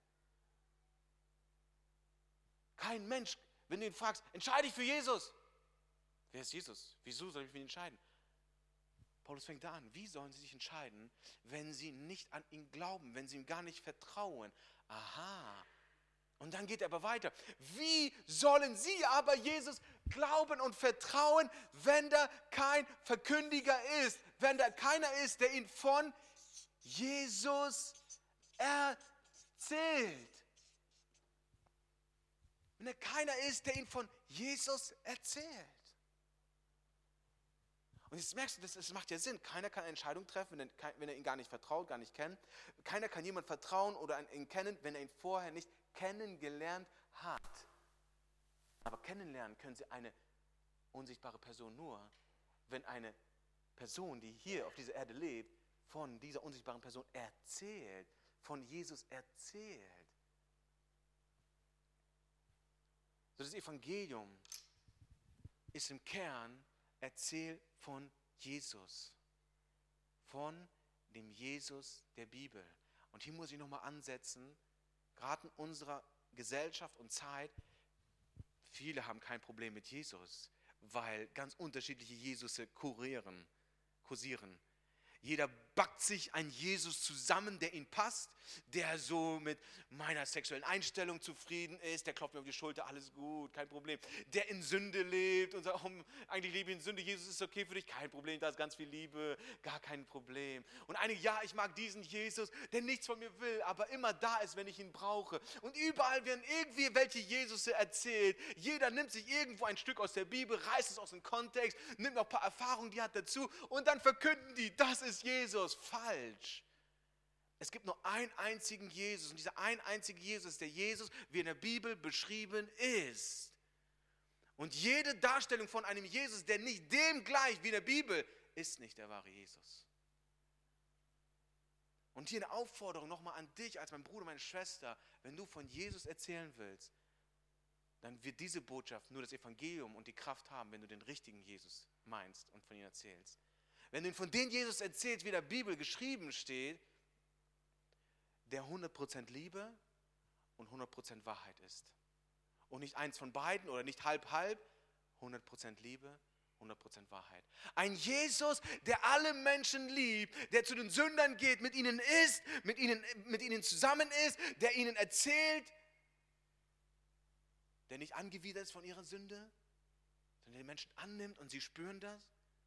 Kein Mensch, wenn du ihn fragst, entscheide ich für Jesus. Wer ist Jesus? Wieso soll ich für ihn entscheiden? Paulus fängt da an. Wie sollen sie sich entscheiden, wenn sie nicht an ihn glauben, wenn sie ihm gar nicht vertrauen? Aha. Und dann geht er aber weiter. Wie sollen sie aber Jesus glauben und vertrauen, wenn da kein Verkündiger ist, wenn da keiner ist, der ihnen von Jesus erzählt? Wenn da keiner ist, der ihnen von Jesus erzählt. Und jetzt merkst du, das, das macht ja Sinn. Keiner kann eine Entscheidung treffen, wenn er, wenn er ihn gar nicht vertraut, gar nicht kennt. Keiner kann jemand vertrauen oder ihn kennen, wenn er ihn vorher nicht kennengelernt hat. Aber kennenlernen können sie eine unsichtbare Person nur, wenn eine Person, die hier auf dieser Erde lebt, von dieser unsichtbaren Person erzählt, von Jesus erzählt. So, das Evangelium ist im Kern, erzähl von Jesus, von dem Jesus der Bibel. Und hier muss ich nochmal ansetzen, gerade in unserer Gesellschaft und Zeit, viele haben kein Problem mit Jesus, weil ganz unterschiedliche Jesusse kurieren, kursieren. Jeder backt sich einen Jesus zusammen, der ihm passt, der so mit meiner sexuellen Einstellung zufrieden ist, der klopft mir auf die Schulter, alles gut, kein Problem. Der in Sünde lebt und sagt, oh, eigentlich lebe ich in Sünde, Jesus ist okay für dich, kein Problem, da ist ganz viel Liebe, gar kein Problem. Und einige, ja, ich mag diesen Jesus, der nichts von mir will, aber immer da ist, wenn ich ihn brauche. Und überall werden irgendwie welche Jesusse erzählt. Jeder nimmt sich irgendwo ein Stück aus der Bibel, reißt es aus dem Kontext, nimmt noch ein paar Erfahrungen, die er hat dazu und dann verkünden die, das ist Jesus. Falsch. Es gibt nur einen einzigen Jesus und dieser ein einzige Jesus ist der Jesus, wie in der Bibel beschrieben ist. Und jede Darstellung von einem Jesus, der nicht dem gleicht wie in der Bibel, ist nicht der wahre Jesus. Und hier eine Aufforderung nochmal an dich als mein Bruder, meine Schwester, wenn du von Jesus erzählen willst, dann wird diese Botschaft nur das Evangelium und die Kraft haben, wenn du den richtigen Jesus meinst und von ihm erzählst. Wenn du von dem Jesus erzählst, wie in der Bibel geschrieben steht, der hundert Prozent Liebe und hundert Prozent Wahrheit ist. Und nicht eins von beiden oder nicht halb, halb, hundert Prozent Liebe, hundert Prozent Wahrheit. Ein Jesus, der alle Menschen liebt, der zu den Sündern geht, mit ihnen ist, mit ihnen, mit ihnen zusammen ist, der ihnen erzählt, der nicht angewidert ist von ihrer Sünde, sondern der die Menschen annimmt und sie spüren das.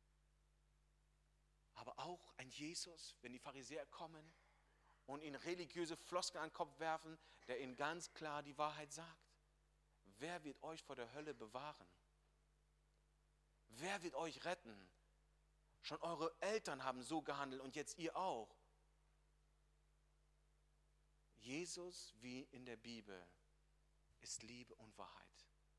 Aber auch ein Jesus, wenn die Pharisäer kommen und ihnen religiöse Floskeln an den Kopf werfen, der ihnen ganz klar die Wahrheit sagt. Wer wird euch vor der Hölle bewahren? Wer wird euch retten? Schon eure Eltern haben so gehandelt und jetzt ihr auch. Jesus, wie in der Bibel, ist Liebe und Wahrheit.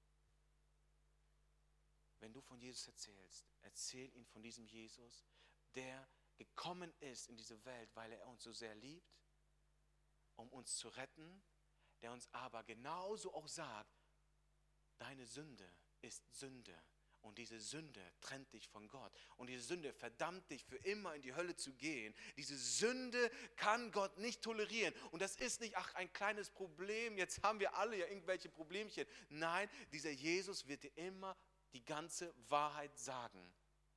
Wenn du von Jesus erzählst, erzähl ihn von diesem Jesus, der gekommen ist in diese Welt, weil er uns so sehr liebt, um uns zu retten, der uns aber genauso auch sagt, deine Sünde ist Sünde. Und diese Sünde trennt dich von Gott. Und diese Sünde verdammt dich für immer in die Hölle zu gehen. Diese Sünde kann Gott nicht tolerieren. Und das ist nicht, ach, ein kleines Problem, jetzt haben wir alle ja irgendwelche Problemchen. Nein, dieser Jesus wird dir immer die ganze Wahrheit sagen.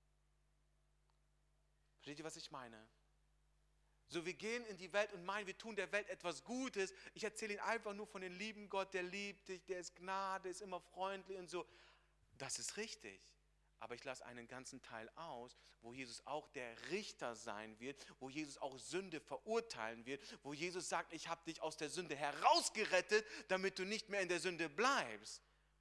Versteht ihr, was ich meine? So, wir gehen in die Welt und meinen, wir tun der Welt etwas Gutes. Ich erzähle ihnen einfach nur von dem lieben Gott, der liebt dich, der ist Gnade, ist immer freundlich und so. Das ist richtig. Aber ich lasse einen ganzen Teil aus, wo Jesus auch der Richter sein wird, wo Jesus auch Sünde verurteilen wird, wo Jesus sagt, ich habe dich aus der Sünde herausgerettet, damit du nicht mehr in der Sünde bleibst.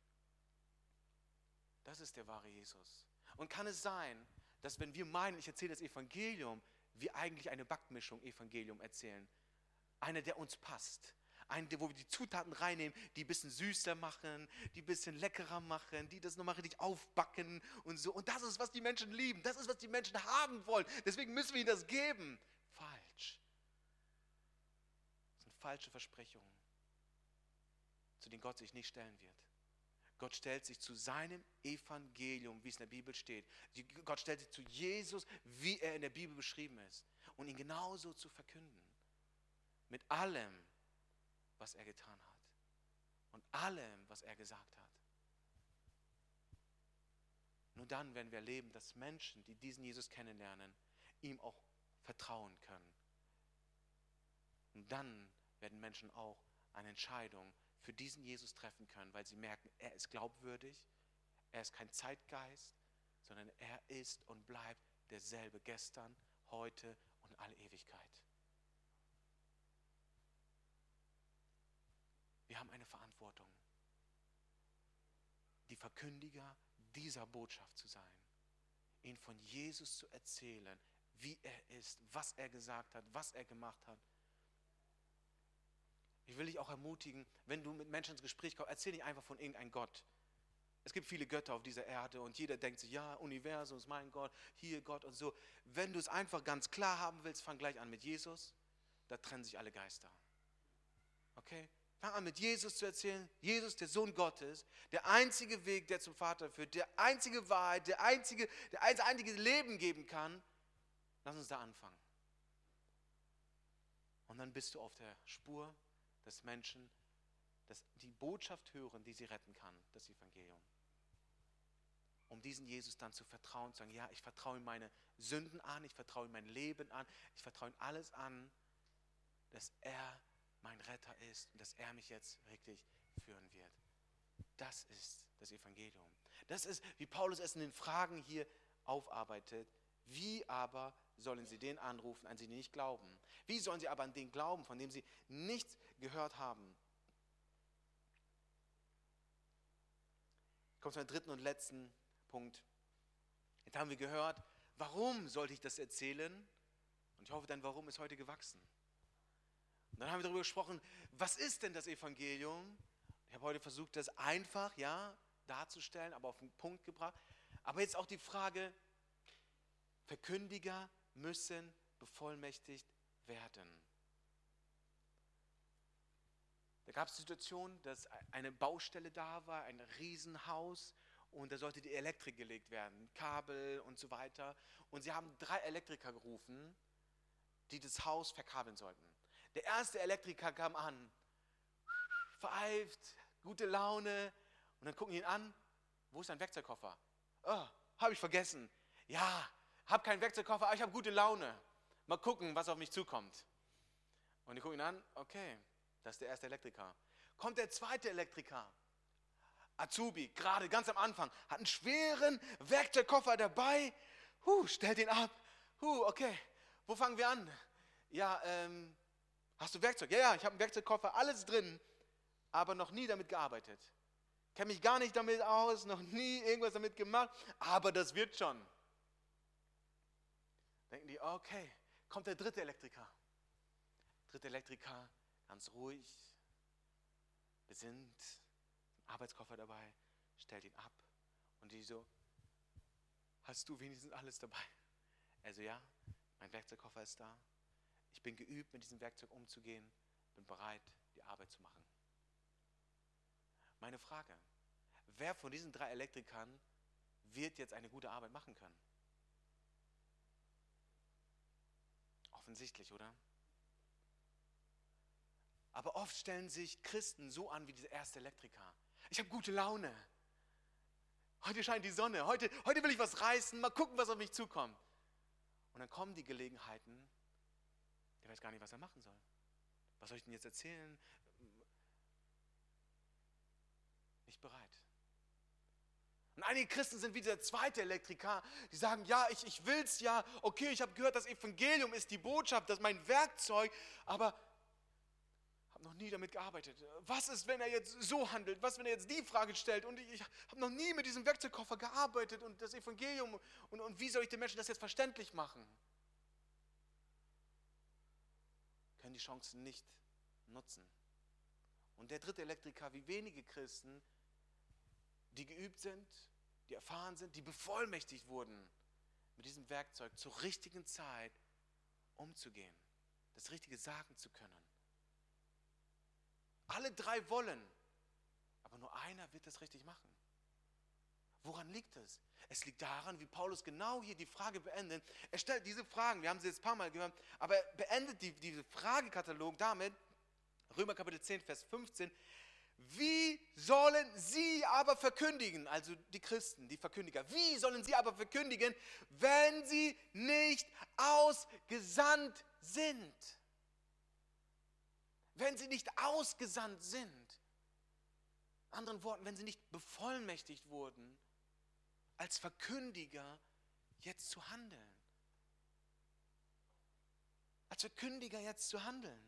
Das ist der wahre Jesus. Und kann es sein, dass wenn wir meinen, ich erzähle das Evangelium, wir eigentlich eine Backmischung Evangelium erzählen. Eine, der uns passt. Eine, wo wir die Zutaten reinnehmen, die ein bisschen süßer machen, die ein bisschen leckerer machen, die das nochmal richtig aufbacken und so. Und das ist, was die Menschen lieben. Das ist, was die Menschen haben wollen. Deswegen müssen wir ihnen das geben. Falsch. Das sind falsche Versprechungen, zu denen Gott sich nicht stellen wird. Gott stellt sich zu seinem Evangelium, wie es in der Bibel steht. Gott stellt sich zu Jesus, wie er in der Bibel beschrieben ist. Und ihn genauso zu verkünden. Mit allem, was er getan hat. Und allem, was er gesagt hat. Nur dann werden wir erleben, dass Menschen, die diesen Jesus kennenlernen, ihm auch vertrauen können. Und dann werden Menschen auch eine Entscheidung für diesen Jesus treffen können, weil sie merken, er ist glaubwürdig, er ist kein Zeitgeist, sondern er ist und bleibt derselbe gestern, heute und in alle Ewigkeit. Wir haben eine Verantwortung, die Verkündiger dieser Botschaft zu sein, ihnen von Jesus zu erzählen, wie er ist, was er gesagt hat, was er gemacht hat. Ich will dich auch ermutigen, wenn du mit Menschen ins Gespräch kommst, erzähl nicht einfach von irgendeinem Gott. Es gibt viele Götter auf dieser Erde und jeder denkt sich, ja, Universum ist mein Gott, hier Gott und so. Wenn du es einfach ganz klar haben willst, fang gleich an mit Jesus, da trennen sich alle Geister. Okay? Fang an mit Jesus zu erzählen, Jesus, der Sohn Gottes, der einzige Weg, der zum Vater führt, der einzige Wahrheit, der einzige, der einzige Leben geben kann. Lass uns da anfangen. Und dann bist du auf der Spur, dass Menschen dass die Botschaft hören, die sie retten kann, das Evangelium. Um diesen Jesus dann zu vertrauen, zu sagen, ja, ich vertraue ihm meine Sünden an, ich vertraue ihm mein Leben an, ich vertraue ihm alles an, dass er mein Retter ist und dass er mich jetzt wirklich führen wird. Das ist das Evangelium. Das ist, wie Paulus es in den Fragen hier aufarbeitet. Wie aber sollen sie den anrufen, an den sie nicht glauben? Wie sollen sie aber an den glauben, von dem sie nichts gehört haben? Kommt zum dritten und letzten Punkt. Jetzt haben wir gehört, warum sollte ich das erzählen? Und ich hoffe, dein Warum ist heute gewachsen. Und dann haben wir darüber gesprochen, was ist denn das Evangelium? Ich habe heute versucht, das einfach, ja, darzustellen, aber auf den Punkt gebracht. Aber jetzt auch die Frage, Verkündiger müssen bevollmächtigt werden. Da gab es Situationen, dass eine Baustelle da war, ein Riesenhaus und da sollte die Elektrik gelegt werden, Kabel und so weiter. Und sie haben drei Elektriker gerufen, die das Haus verkabeln sollten. Der erste Elektriker kam an, pfeift, gute Laune und dann gucken ihn an, wo ist dein Werkzeugkoffer? Oh, habe ich vergessen. Ja, habe keinen Werkzeugkoffer, aber ich habe gute Laune. Mal gucken, was auf mich zukommt. Und die gucken ihn an, okay. Das ist der erste Elektriker. Kommt der zweite Elektriker. Azubi, gerade ganz am Anfang, hat einen schweren Werkzeugkoffer dabei. Huh, stellt ihn ab. Huh, okay, wo fangen wir an? Ja, ähm, hast du Werkzeug? Ja, ja, ich habe einen Werkzeugkoffer, alles drin, aber noch nie damit gearbeitet. Kenne mich gar nicht damit aus, noch nie irgendwas damit gemacht, aber das wird schon. Denken die, okay, kommt der dritte Elektriker. Dritte Elektriker, ganz ruhig, besinnt, Arbeitskoffer dabei, stellt ihn ab. Und die so, hast du wenigstens alles dabei? Also ja, mein Werkzeugkoffer ist da. Ich bin geübt, mit diesem Werkzeug umzugehen, bin bereit, die Arbeit zu machen. Meine Frage, wer von diesen drei Elektrikern wird jetzt eine gute Arbeit machen können? Offensichtlich, oder? Aber oft stellen sich Christen so an wie dieser erste Elektriker. Ich habe gute Laune. Heute scheint die Sonne. Heute, heute will ich was reißen. Mal gucken, was auf mich zukommt. Und dann kommen die Gelegenheiten. Der weiß gar nicht, was er machen soll. Was soll ich denn jetzt erzählen? Nicht bereit. Und einige Christen sind wie der zweite Elektriker, die sagen, ja, ich, ich will es ja, okay, ich habe gehört, das Evangelium ist die Botschaft, das ist mein Werkzeug, aber habe noch nie damit gearbeitet. Was ist, wenn er jetzt so handelt? Was, wenn er jetzt die Frage stellt? Und ich, ich habe noch nie mit diesem Werkzeugkoffer gearbeitet und das Evangelium, und, und wie soll ich den Menschen das jetzt verständlich machen? Können die Chancen nicht nutzen. Und der dritte Elektriker, wie wenige Christen, die geübt sind, die erfahren sind, die bevollmächtigt wurden, mit diesem Werkzeug zur richtigen Zeit umzugehen, das Richtige sagen zu können. Alle drei wollen, aber nur einer wird das richtig machen. Woran liegt es? Es liegt daran, wie Paulus genau hier die Frage beendet. Er stellt diese Fragen, wir haben sie jetzt ein paar Mal gehört, aber er beendet die, diese Fragekatalog damit, Römer Kapitel zehn, Vers fünfzehn, wie sollen sie aber verkündigen, also die Christen, die Verkündiger, wie sollen sie aber verkündigen, wenn sie nicht ausgesandt sind? Wenn sie nicht ausgesandt sind. In anderen Worten, wenn sie nicht bevollmächtigt wurden, als Verkündiger jetzt zu handeln. Als Verkündiger jetzt zu handeln.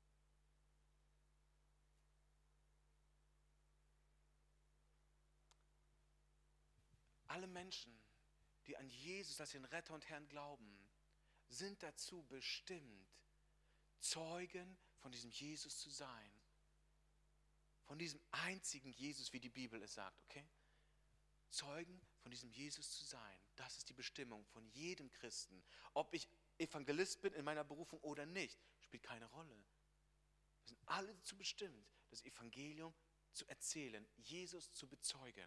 Alle Menschen, die an Jesus als den Retter und Herrn glauben, sind dazu bestimmt, Zeugen von diesem Jesus zu sein. Von diesem einzigen Jesus, wie die Bibel es sagt, okay? Zeugen von diesem Jesus zu sein. Das ist die Bestimmung von jedem Christen. Ob ich Evangelist bin in meiner Berufung oder nicht, spielt keine Rolle. Wir sind alle dazu bestimmt, das Evangelium zu erzählen, Jesus zu bezeugen.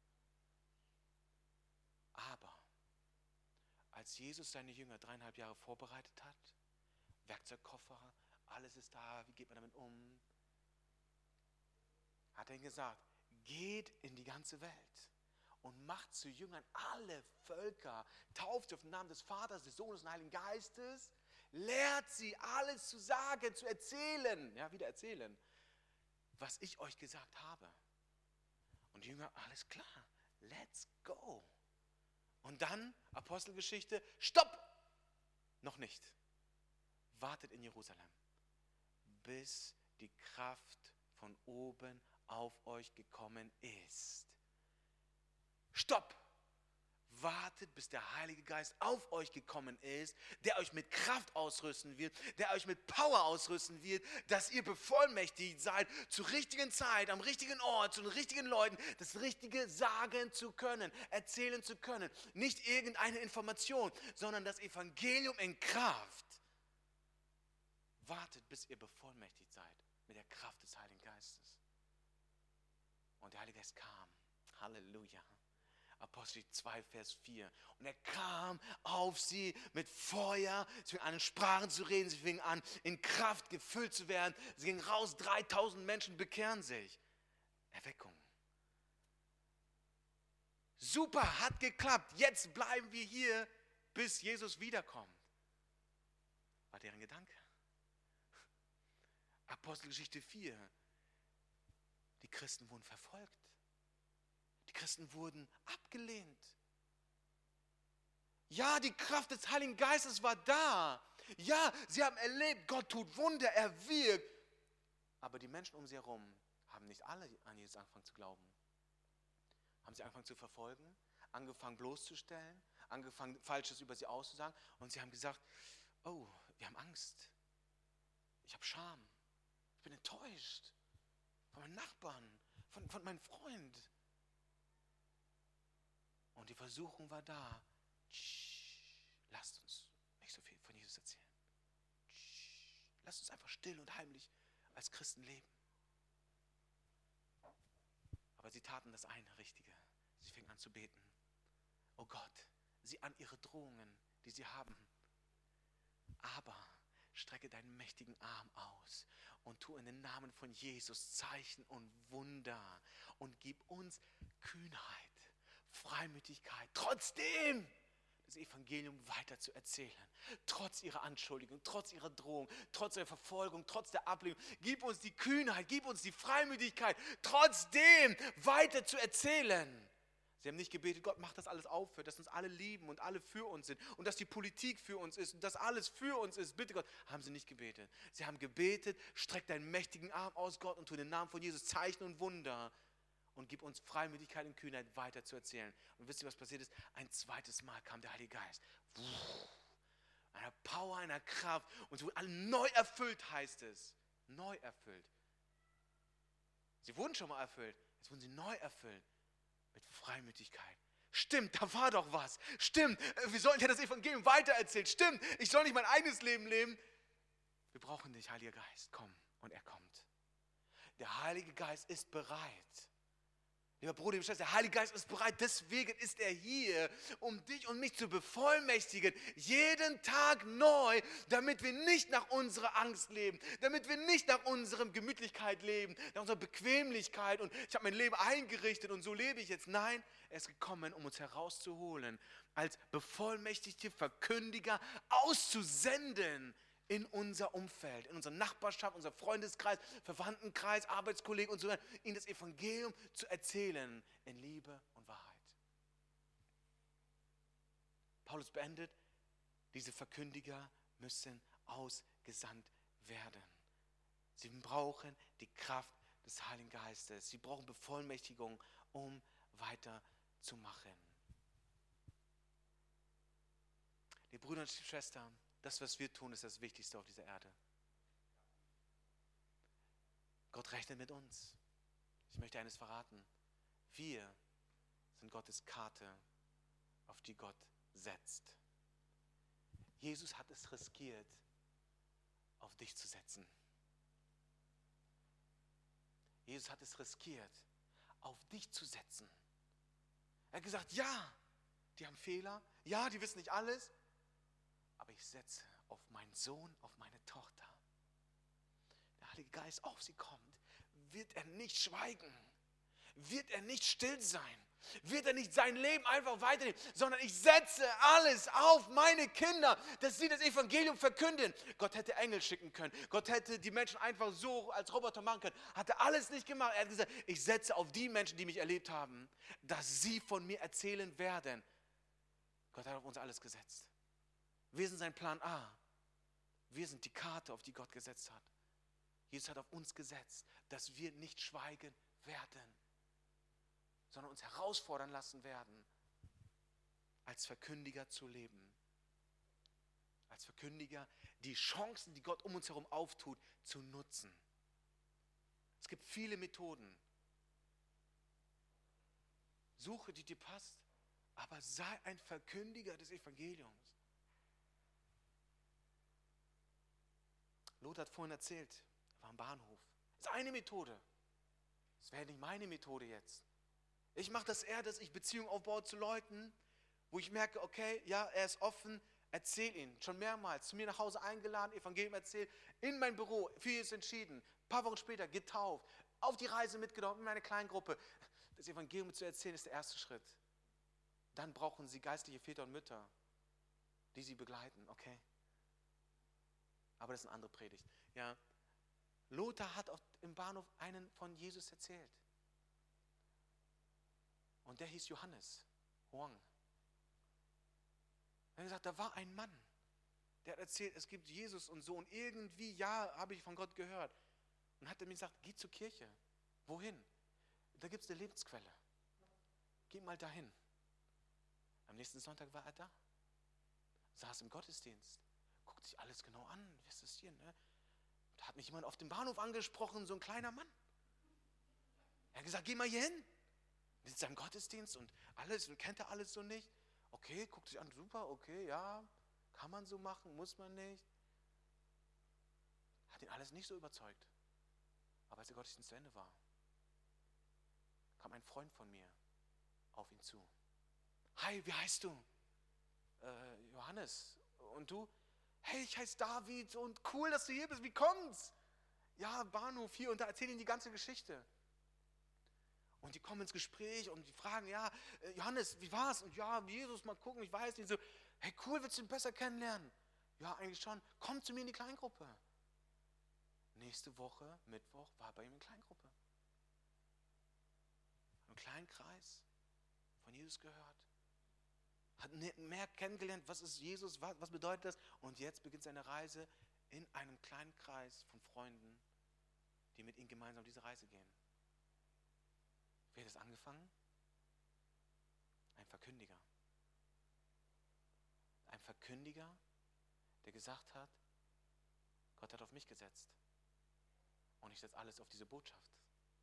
Aber als Jesus seine Jünger dreieinhalb Jahre vorbereitet hat, Werkzeugkoffer, alles ist da, wie geht man damit um, hat er gesagt, geht in die ganze Welt und macht zu Jüngern alle Völker, tauft auf den Namen des Vaters, des Sohnes und des Heiligen Geistes, lehrt sie alles zu sagen, zu erzählen, ja, wieder erzählen, was ich euch gesagt habe. Und die Jünger, alles klar, let's go. Und dann, Apostelgeschichte, stopp! Noch nicht. Wartet in Jerusalem, bis die Kraft von oben auf euch gekommen ist. Stopp! Wartet, bis der Heilige Geist auf euch gekommen ist, der euch mit Kraft ausrüsten wird, der euch mit Power ausrüsten wird, dass ihr bevollmächtigt seid, zur richtigen Zeit, am richtigen Ort, zu den richtigen Leuten, das Richtige sagen zu können, erzählen zu können. Nicht irgendeine Information, sondern das Evangelium in Kraft. Wartet, bis ihr bevollmächtigt seid mit der Kraft des Heiligen Geistes. Und der Heilige Geist kam. Halleluja. Apostel zwei, Vers vier. Und er kam auf sie mit Feuer. Sie fingen an, in Sprachen zu reden. Sie fingen an, in Kraft gefüllt zu werden. Sie gingen raus, dreitausend Menschen bekehren sich. Erweckung. Super, hat geklappt. Jetzt bleiben wir hier, bis Jesus wiederkommt. War deren Gedanke. Apostelgeschichte vier. Die Christen wurden verfolgt. Die Christen wurden abgelehnt. Ja, die Kraft des Heiligen Geistes war da. Ja, sie haben erlebt, Gott tut Wunder, er wirkt. Aber die Menschen um sie herum haben nicht alle an Jesus angefangen zu glauben. Haben sie angefangen zu verfolgen, angefangen bloßzustellen, angefangen, Falsches über sie auszusagen. Und sie haben gesagt, oh, wir haben Angst. Ich habe Scham. Ich bin enttäuscht von meinen Nachbarn, von, von meinem Freund. Und die Versuchung war da. Lasst uns nicht so viel von Jesus erzählen. Lasst uns einfach still und heimlich als Christen leben. Aber sie taten das eine Richtige. Sie fingen an zu beten. Oh Gott, sieh an ihre Drohungen, die sie haben. Aber strecke deinen mächtigen Arm aus und tu in den Namen von Jesus Zeichen und Wunder und gib uns Kühnheit, Freimütigkeit, trotzdem das Evangelium weiter zu erzählen. Trotz ihrer Anschuldigung, trotz ihrer Drohung, trotz der Verfolgung, trotz der Ablehnung. Gib uns die Kühnheit, gib uns die Freimütigkeit, trotzdem weiter zu erzählen. Sie haben nicht gebetet, Gott, mach das alles aufhört, dass uns alle lieben und alle für uns sind und dass die Politik für uns ist und dass alles für uns ist. Bitte Gott, haben sie nicht gebetet. Sie haben gebetet, streck deinen mächtigen Arm aus, Gott, und tu in den Namen von Jesus Zeichen und Wunder und gib uns Freimütigkeit und Kühnheit weiter zu erzählen. Und wisst ihr, was passiert ist? Ein zweites Mal kam der Heilige Geist. Einer Power, einer Kraft und sie wurden alle neu erfüllt, heißt es. Neu erfüllt. Sie wurden schon mal erfüllt, jetzt wurden sie neu erfüllt. Mit Freimütigkeit. Stimmt, da war doch was. Stimmt, wir sollten ja das Evangelium weitererzählen. Stimmt, ich soll nicht mein eigenes Leben leben. Wir brauchen dich, Heiliger Geist. Komm. Und er kommt. Der Heilige Geist ist bereit. Lieber Bruder, liebe Schwester, der Heilige Geist ist bereit. Deswegen ist er hier, um dich und mich zu bevollmächtigen. Jeden Tag neu, damit wir nicht nach unserer Angst leben. Damit wir nicht nach unserer Gemütlichkeit leben. Nach unserer Bequemlichkeit. Und ich habe mein Leben eingerichtet und so lebe ich jetzt. Nein, er ist gekommen, um uns herauszuholen. Als bevollmächtigte Verkündiger auszusenden. In unser Umfeld, in unserer Nachbarschaft, unser Freundeskreis, Verwandtenkreis, Arbeitskollegen und so weiter, ihnen das Evangelium zu erzählen in Liebe und Wahrheit. Paulus beendet, diese Verkündiger müssen ausgesandt werden. Sie brauchen die Kraft des Heiligen Geistes. Sie brauchen Bevollmächtigung, um weiterzumachen. Die Brüder und Schwestern, das, was wir tun, ist das Wichtigste auf dieser Erde. Gott rechnet mit uns. Ich möchte eines verraten. Wir sind Gottes Karte, auf die Gott setzt. Jesus hat es riskiert, auf dich zu setzen. Jesus hat es riskiert, auf dich zu setzen. Er hat gesagt, ja, die haben Fehler. Ja, die wissen nicht alles. Aber ich setze auf meinen Sohn, auf meine Tochter. Der Heilige Geist auf sie kommt, wird er nicht schweigen, wird er nicht still sein, wird er nicht sein Leben einfach weiternehmen, sondern ich setze alles auf meine Kinder, dass sie das Evangelium verkünden. Gott hätte Engel schicken können, Gott hätte die Menschen einfach so als Roboter machen können, hat er alles nicht gemacht. Er hat gesagt, ich setze auf die Menschen, die mich erlebt haben, dass sie von mir erzählen werden. Gott hat auf uns alles gesetzt. Wir sind sein Plan A. Wir sind die Karte, auf die Gott gesetzt hat. Jesus hat auf uns gesetzt, dass wir nicht schweigen werden, sondern uns herausfordern lassen werden, als Verkündiger zu leben. Als Verkündiger die Chancen, die Gott um uns herum auftut, zu nutzen. Es gibt viele Methoden. Suche, die dir passt, aber sei ein Verkündiger des Evangeliums. Lothar hat vorhin erzählt, er war am Bahnhof. Das ist eine Methode. Das wäre nicht meine Methode jetzt. Ich mache das eher, dass ich Beziehungen aufbaue zu Leuten, wo ich merke, okay, ja, er ist offen, erzähl ihn. Schon mehrmals zu mir nach Hause eingeladen, Evangelium erzählt, in mein Büro, für Jesus entschieden. Ein paar Wochen später getauft, auf die Reise mitgenommen, in meine Kleingruppe. Das Evangelium zu erzählen ist der erste Schritt. Dann brauchen sie geistliche Väter und Mütter, die sie begleiten, okay? Aber das ist eine andere Predigt. Ja. Lothar hat auch im Bahnhof einen von Jesus erzählt. Und der hieß Johannes Huang. Er hat gesagt, da war ein Mann, der hat erzählt, es gibt Jesus und so. Und irgendwie, ja, habe ich von Gott gehört. Und hat er mir gesagt, geh zur Kirche. Wohin? Da gibt es eine Lebensquelle. Geh mal dahin. Am nächsten Sonntag war er da. Saß im Gottesdienst. Guckt sich alles genau an. Was ist hier, ne? Da hat mich jemand auf dem Bahnhof angesprochen, so ein kleiner Mann. Er hat gesagt, geh mal hier hin. Mit seinem Gottesdienst und alles und kennt er alles so nicht. Okay, guckt sich an, super, okay, ja, kann man so machen, muss man nicht. Hat ihn alles nicht so überzeugt. Aber als der Gottesdienst zu Ende war, kam ein Freund von mir auf ihn zu. Hi, wie heißt du? Äh, Johannes. Und du? Hey, ich heiße David und cool, dass du hier bist. Wie kommt's? Ja, Bahnhof hier und da erzähl ihnen die ganze Geschichte. Und die kommen ins Gespräch und die fragen, ja, Johannes, wie war's? Und ja, Jesus, mal gucken, ich weiß nicht. So, hey, cool, willst du ihn besser kennenlernen? Ja, eigentlich schon. Komm zu mir in die Kleingruppe. Nächste Woche, Mittwoch, war er bei ihm in Kleingruppe. Im kleinen Kreis, von Jesus gehört. Hat mehr kennengelernt, was ist Jesus, was, was bedeutet das? Und jetzt beginnt seine Reise in einem kleinen Kreis von Freunden, die mit ihm gemeinsam diese Reise gehen. Wie hat es angefangen? Ein Verkündiger. Ein Verkündiger, der gesagt hat, Gott hat auf mich gesetzt. Und ich setze alles auf diese Botschaft.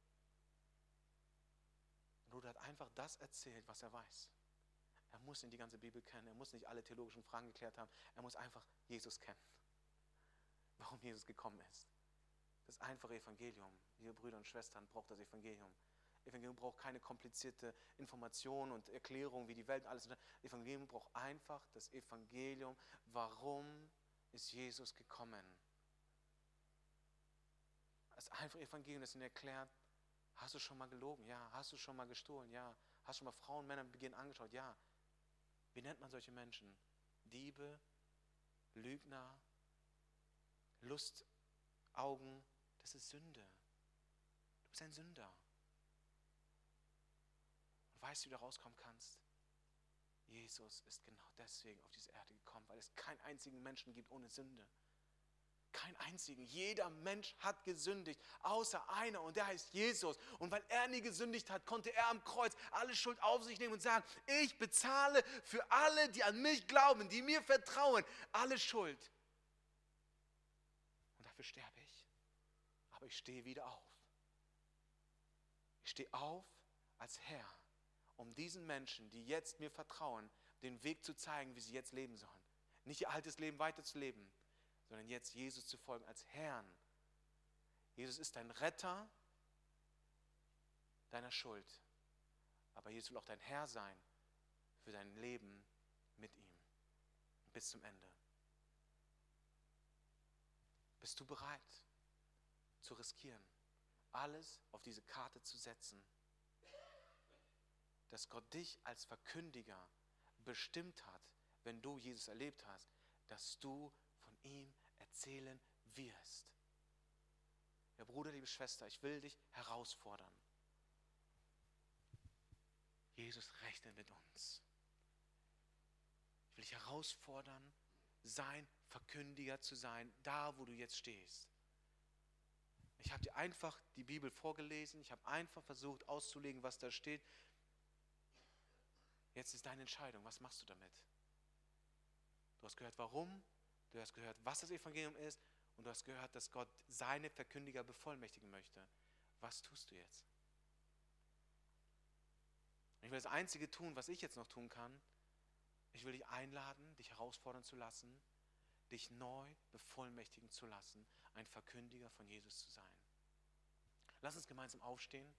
Und Bruder hat einfach das erzählt, was er weiß. Er muss nicht die ganze Bibel kennen, er muss nicht alle theologischen Fragen geklärt haben, er muss einfach Jesus kennen. Warum Jesus gekommen ist. Das einfache Evangelium. Liebe Brüder und Schwestern, braucht das Evangelium. Evangelium braucht keine komplizierte Information und Erklärung, wie die Welt alles. Evangelium braucht einfach das Evangelium. Warum ist Jesus gekommen? Das einfache Evangelium, das ihn erklärt, hast du schon mal gelogen? Ja. Hast du schon mal gestohlen? Ja. Hast du schon mal Frauen, Männer mit Beginn angeschaut? Ja. Wie nennt man solche Menschen? Diebe, Lügner, Lustaugen. Das ist Sünde. Du bist ein Sünder. Und weißt du, wie du da rauskommen kannst? Jesus ist genau deswegen auf diese Erde gekommen, weil es keinen einzigen Menschen gibt ohne Sünde. Keinen einzigen. Jeder Mensch hat gesündigt, außer einer, und der heißt Jesus. Und weil er nie gesündigt hat, konnte er am Kreuz alle Schuld auf sich nehmen und sagen, ich bezahle für alle, die an mich glauben, die mir vertrauen, alle Schuld. Und dafür sterbe ich. Aber ich stehe wieder auf. Ich stehe auf als Herr, um diesen Menschen, die jetzt mir vertrauen, den Weg zu zeigen, wie sie jetzt leben sollen. Nicht ihr altes Leben weiterzuleben, sondern jetzt Jesus zu folgen als Herrn. Jesus ist dein Retter deiner Schuld. Aber Jesus will auch dein Herr sein für dein Leben mit ihm. Bis zum Ende. Bist du bereit zu riskieren, alles auf diese Karte zu setzen, dass Gott dich als Verkündiger bestimmt hat, wenn du Jesus erlebt hast, dass du von ihm erzählen wirst. Ja, Bruder, liebe Schwester, ich will dich herausfordern. Jesus rechnet mit uns. Ich will dich herausfordern, sein Verkündiger zu sein, da wo du jetzt stehst. Ich habe dir einfach die Bibel vorgelesen, ich habe einfach versucht auszulegen, was da steht. Jetzt ist deine Entscheidung, was machst du damit? Du hast gehört, warum, du hast gehört, was das Evangelium ist, und du hast gehört, dass Gott seine Verkündiger bevollmächtigen möchte. Was tust du jetzt? Ich will das Einzige tun, was ich jetzt noch tun kann. Ich will dich einladen, dich herausfordern zu lassen, dich neu bevollmächtigen zu lassen, ein Verkündiger von Jesus zu sein. Lass uns gemeinsam aufstehen.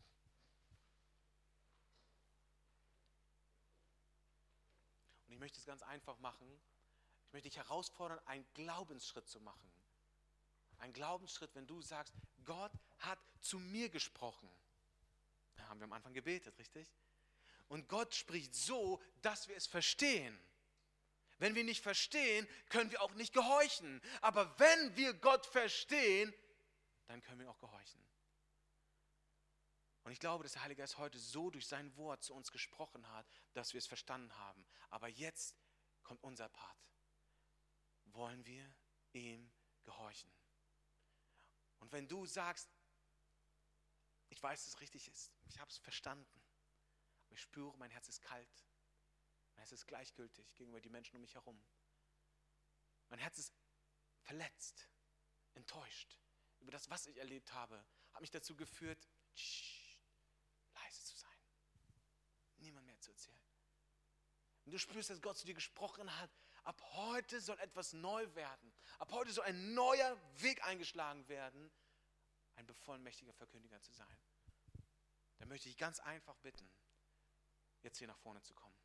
Und ich möchte es ganz einfach machen. Ich möchte dich herausfordern, einen Glaubensschritt zu machen. Ein Glaubensschritt, wenn du sagst, Gott hat zu mir gesprochen. Da haben wir am Anfang gebetet, richtig? Und Gott spricht so, dass wir es verstehen. Wenn wir nicht verstehen, können wir auch nicht gehorchen. Aber wenn wir Gott verstehen, dann können wir auch gehorchen. Und ich glaube, dass der Heilige Geist heute so durch sein Wort zu uns gesprochen hat, dass wir es verstanden haben. Aber jetzt kommt unser Part. Wollen wir ihm gehorchen? Und wenn du sagst, ich weiß, dass es richtig ist, ich habe es verstanden, aber ich spüre, mein Herz ist kalt, Mein Herz ist gleichgültig gegenüber den Menschen um mich herum. Mein Herz ist verletzt, enttäuscht über das, was ich erlebt habe. Hat mich dazu geführt, leise zu sein. Niemand mehr zu erzählen. Und du spürst, dass Gott zu dir gesprochen hat, ab heute soll etwas neu werden. Ab heute soll ein neuer Weg eingeschlagen werden, ein bevollmächtiger Verkündiger zu sein. Dann möchte ich ganz einfach bitten, jetzt hier nach vorne zu kommen.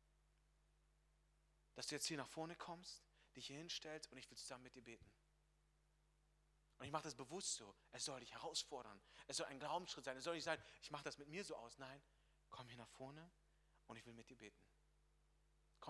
Dass du jetzt hier nach vorne kommst, dich hier hinstellst und ich will zusammen mit dir beten. Und ich mache das bewusst so. Es soll dich herausfordern. Es soll ein Glaubensschritt sein. Es soll nicht sein, ich mache das mit mir so aus. Nein, komm hier nach vorne und ich will mit dir beten.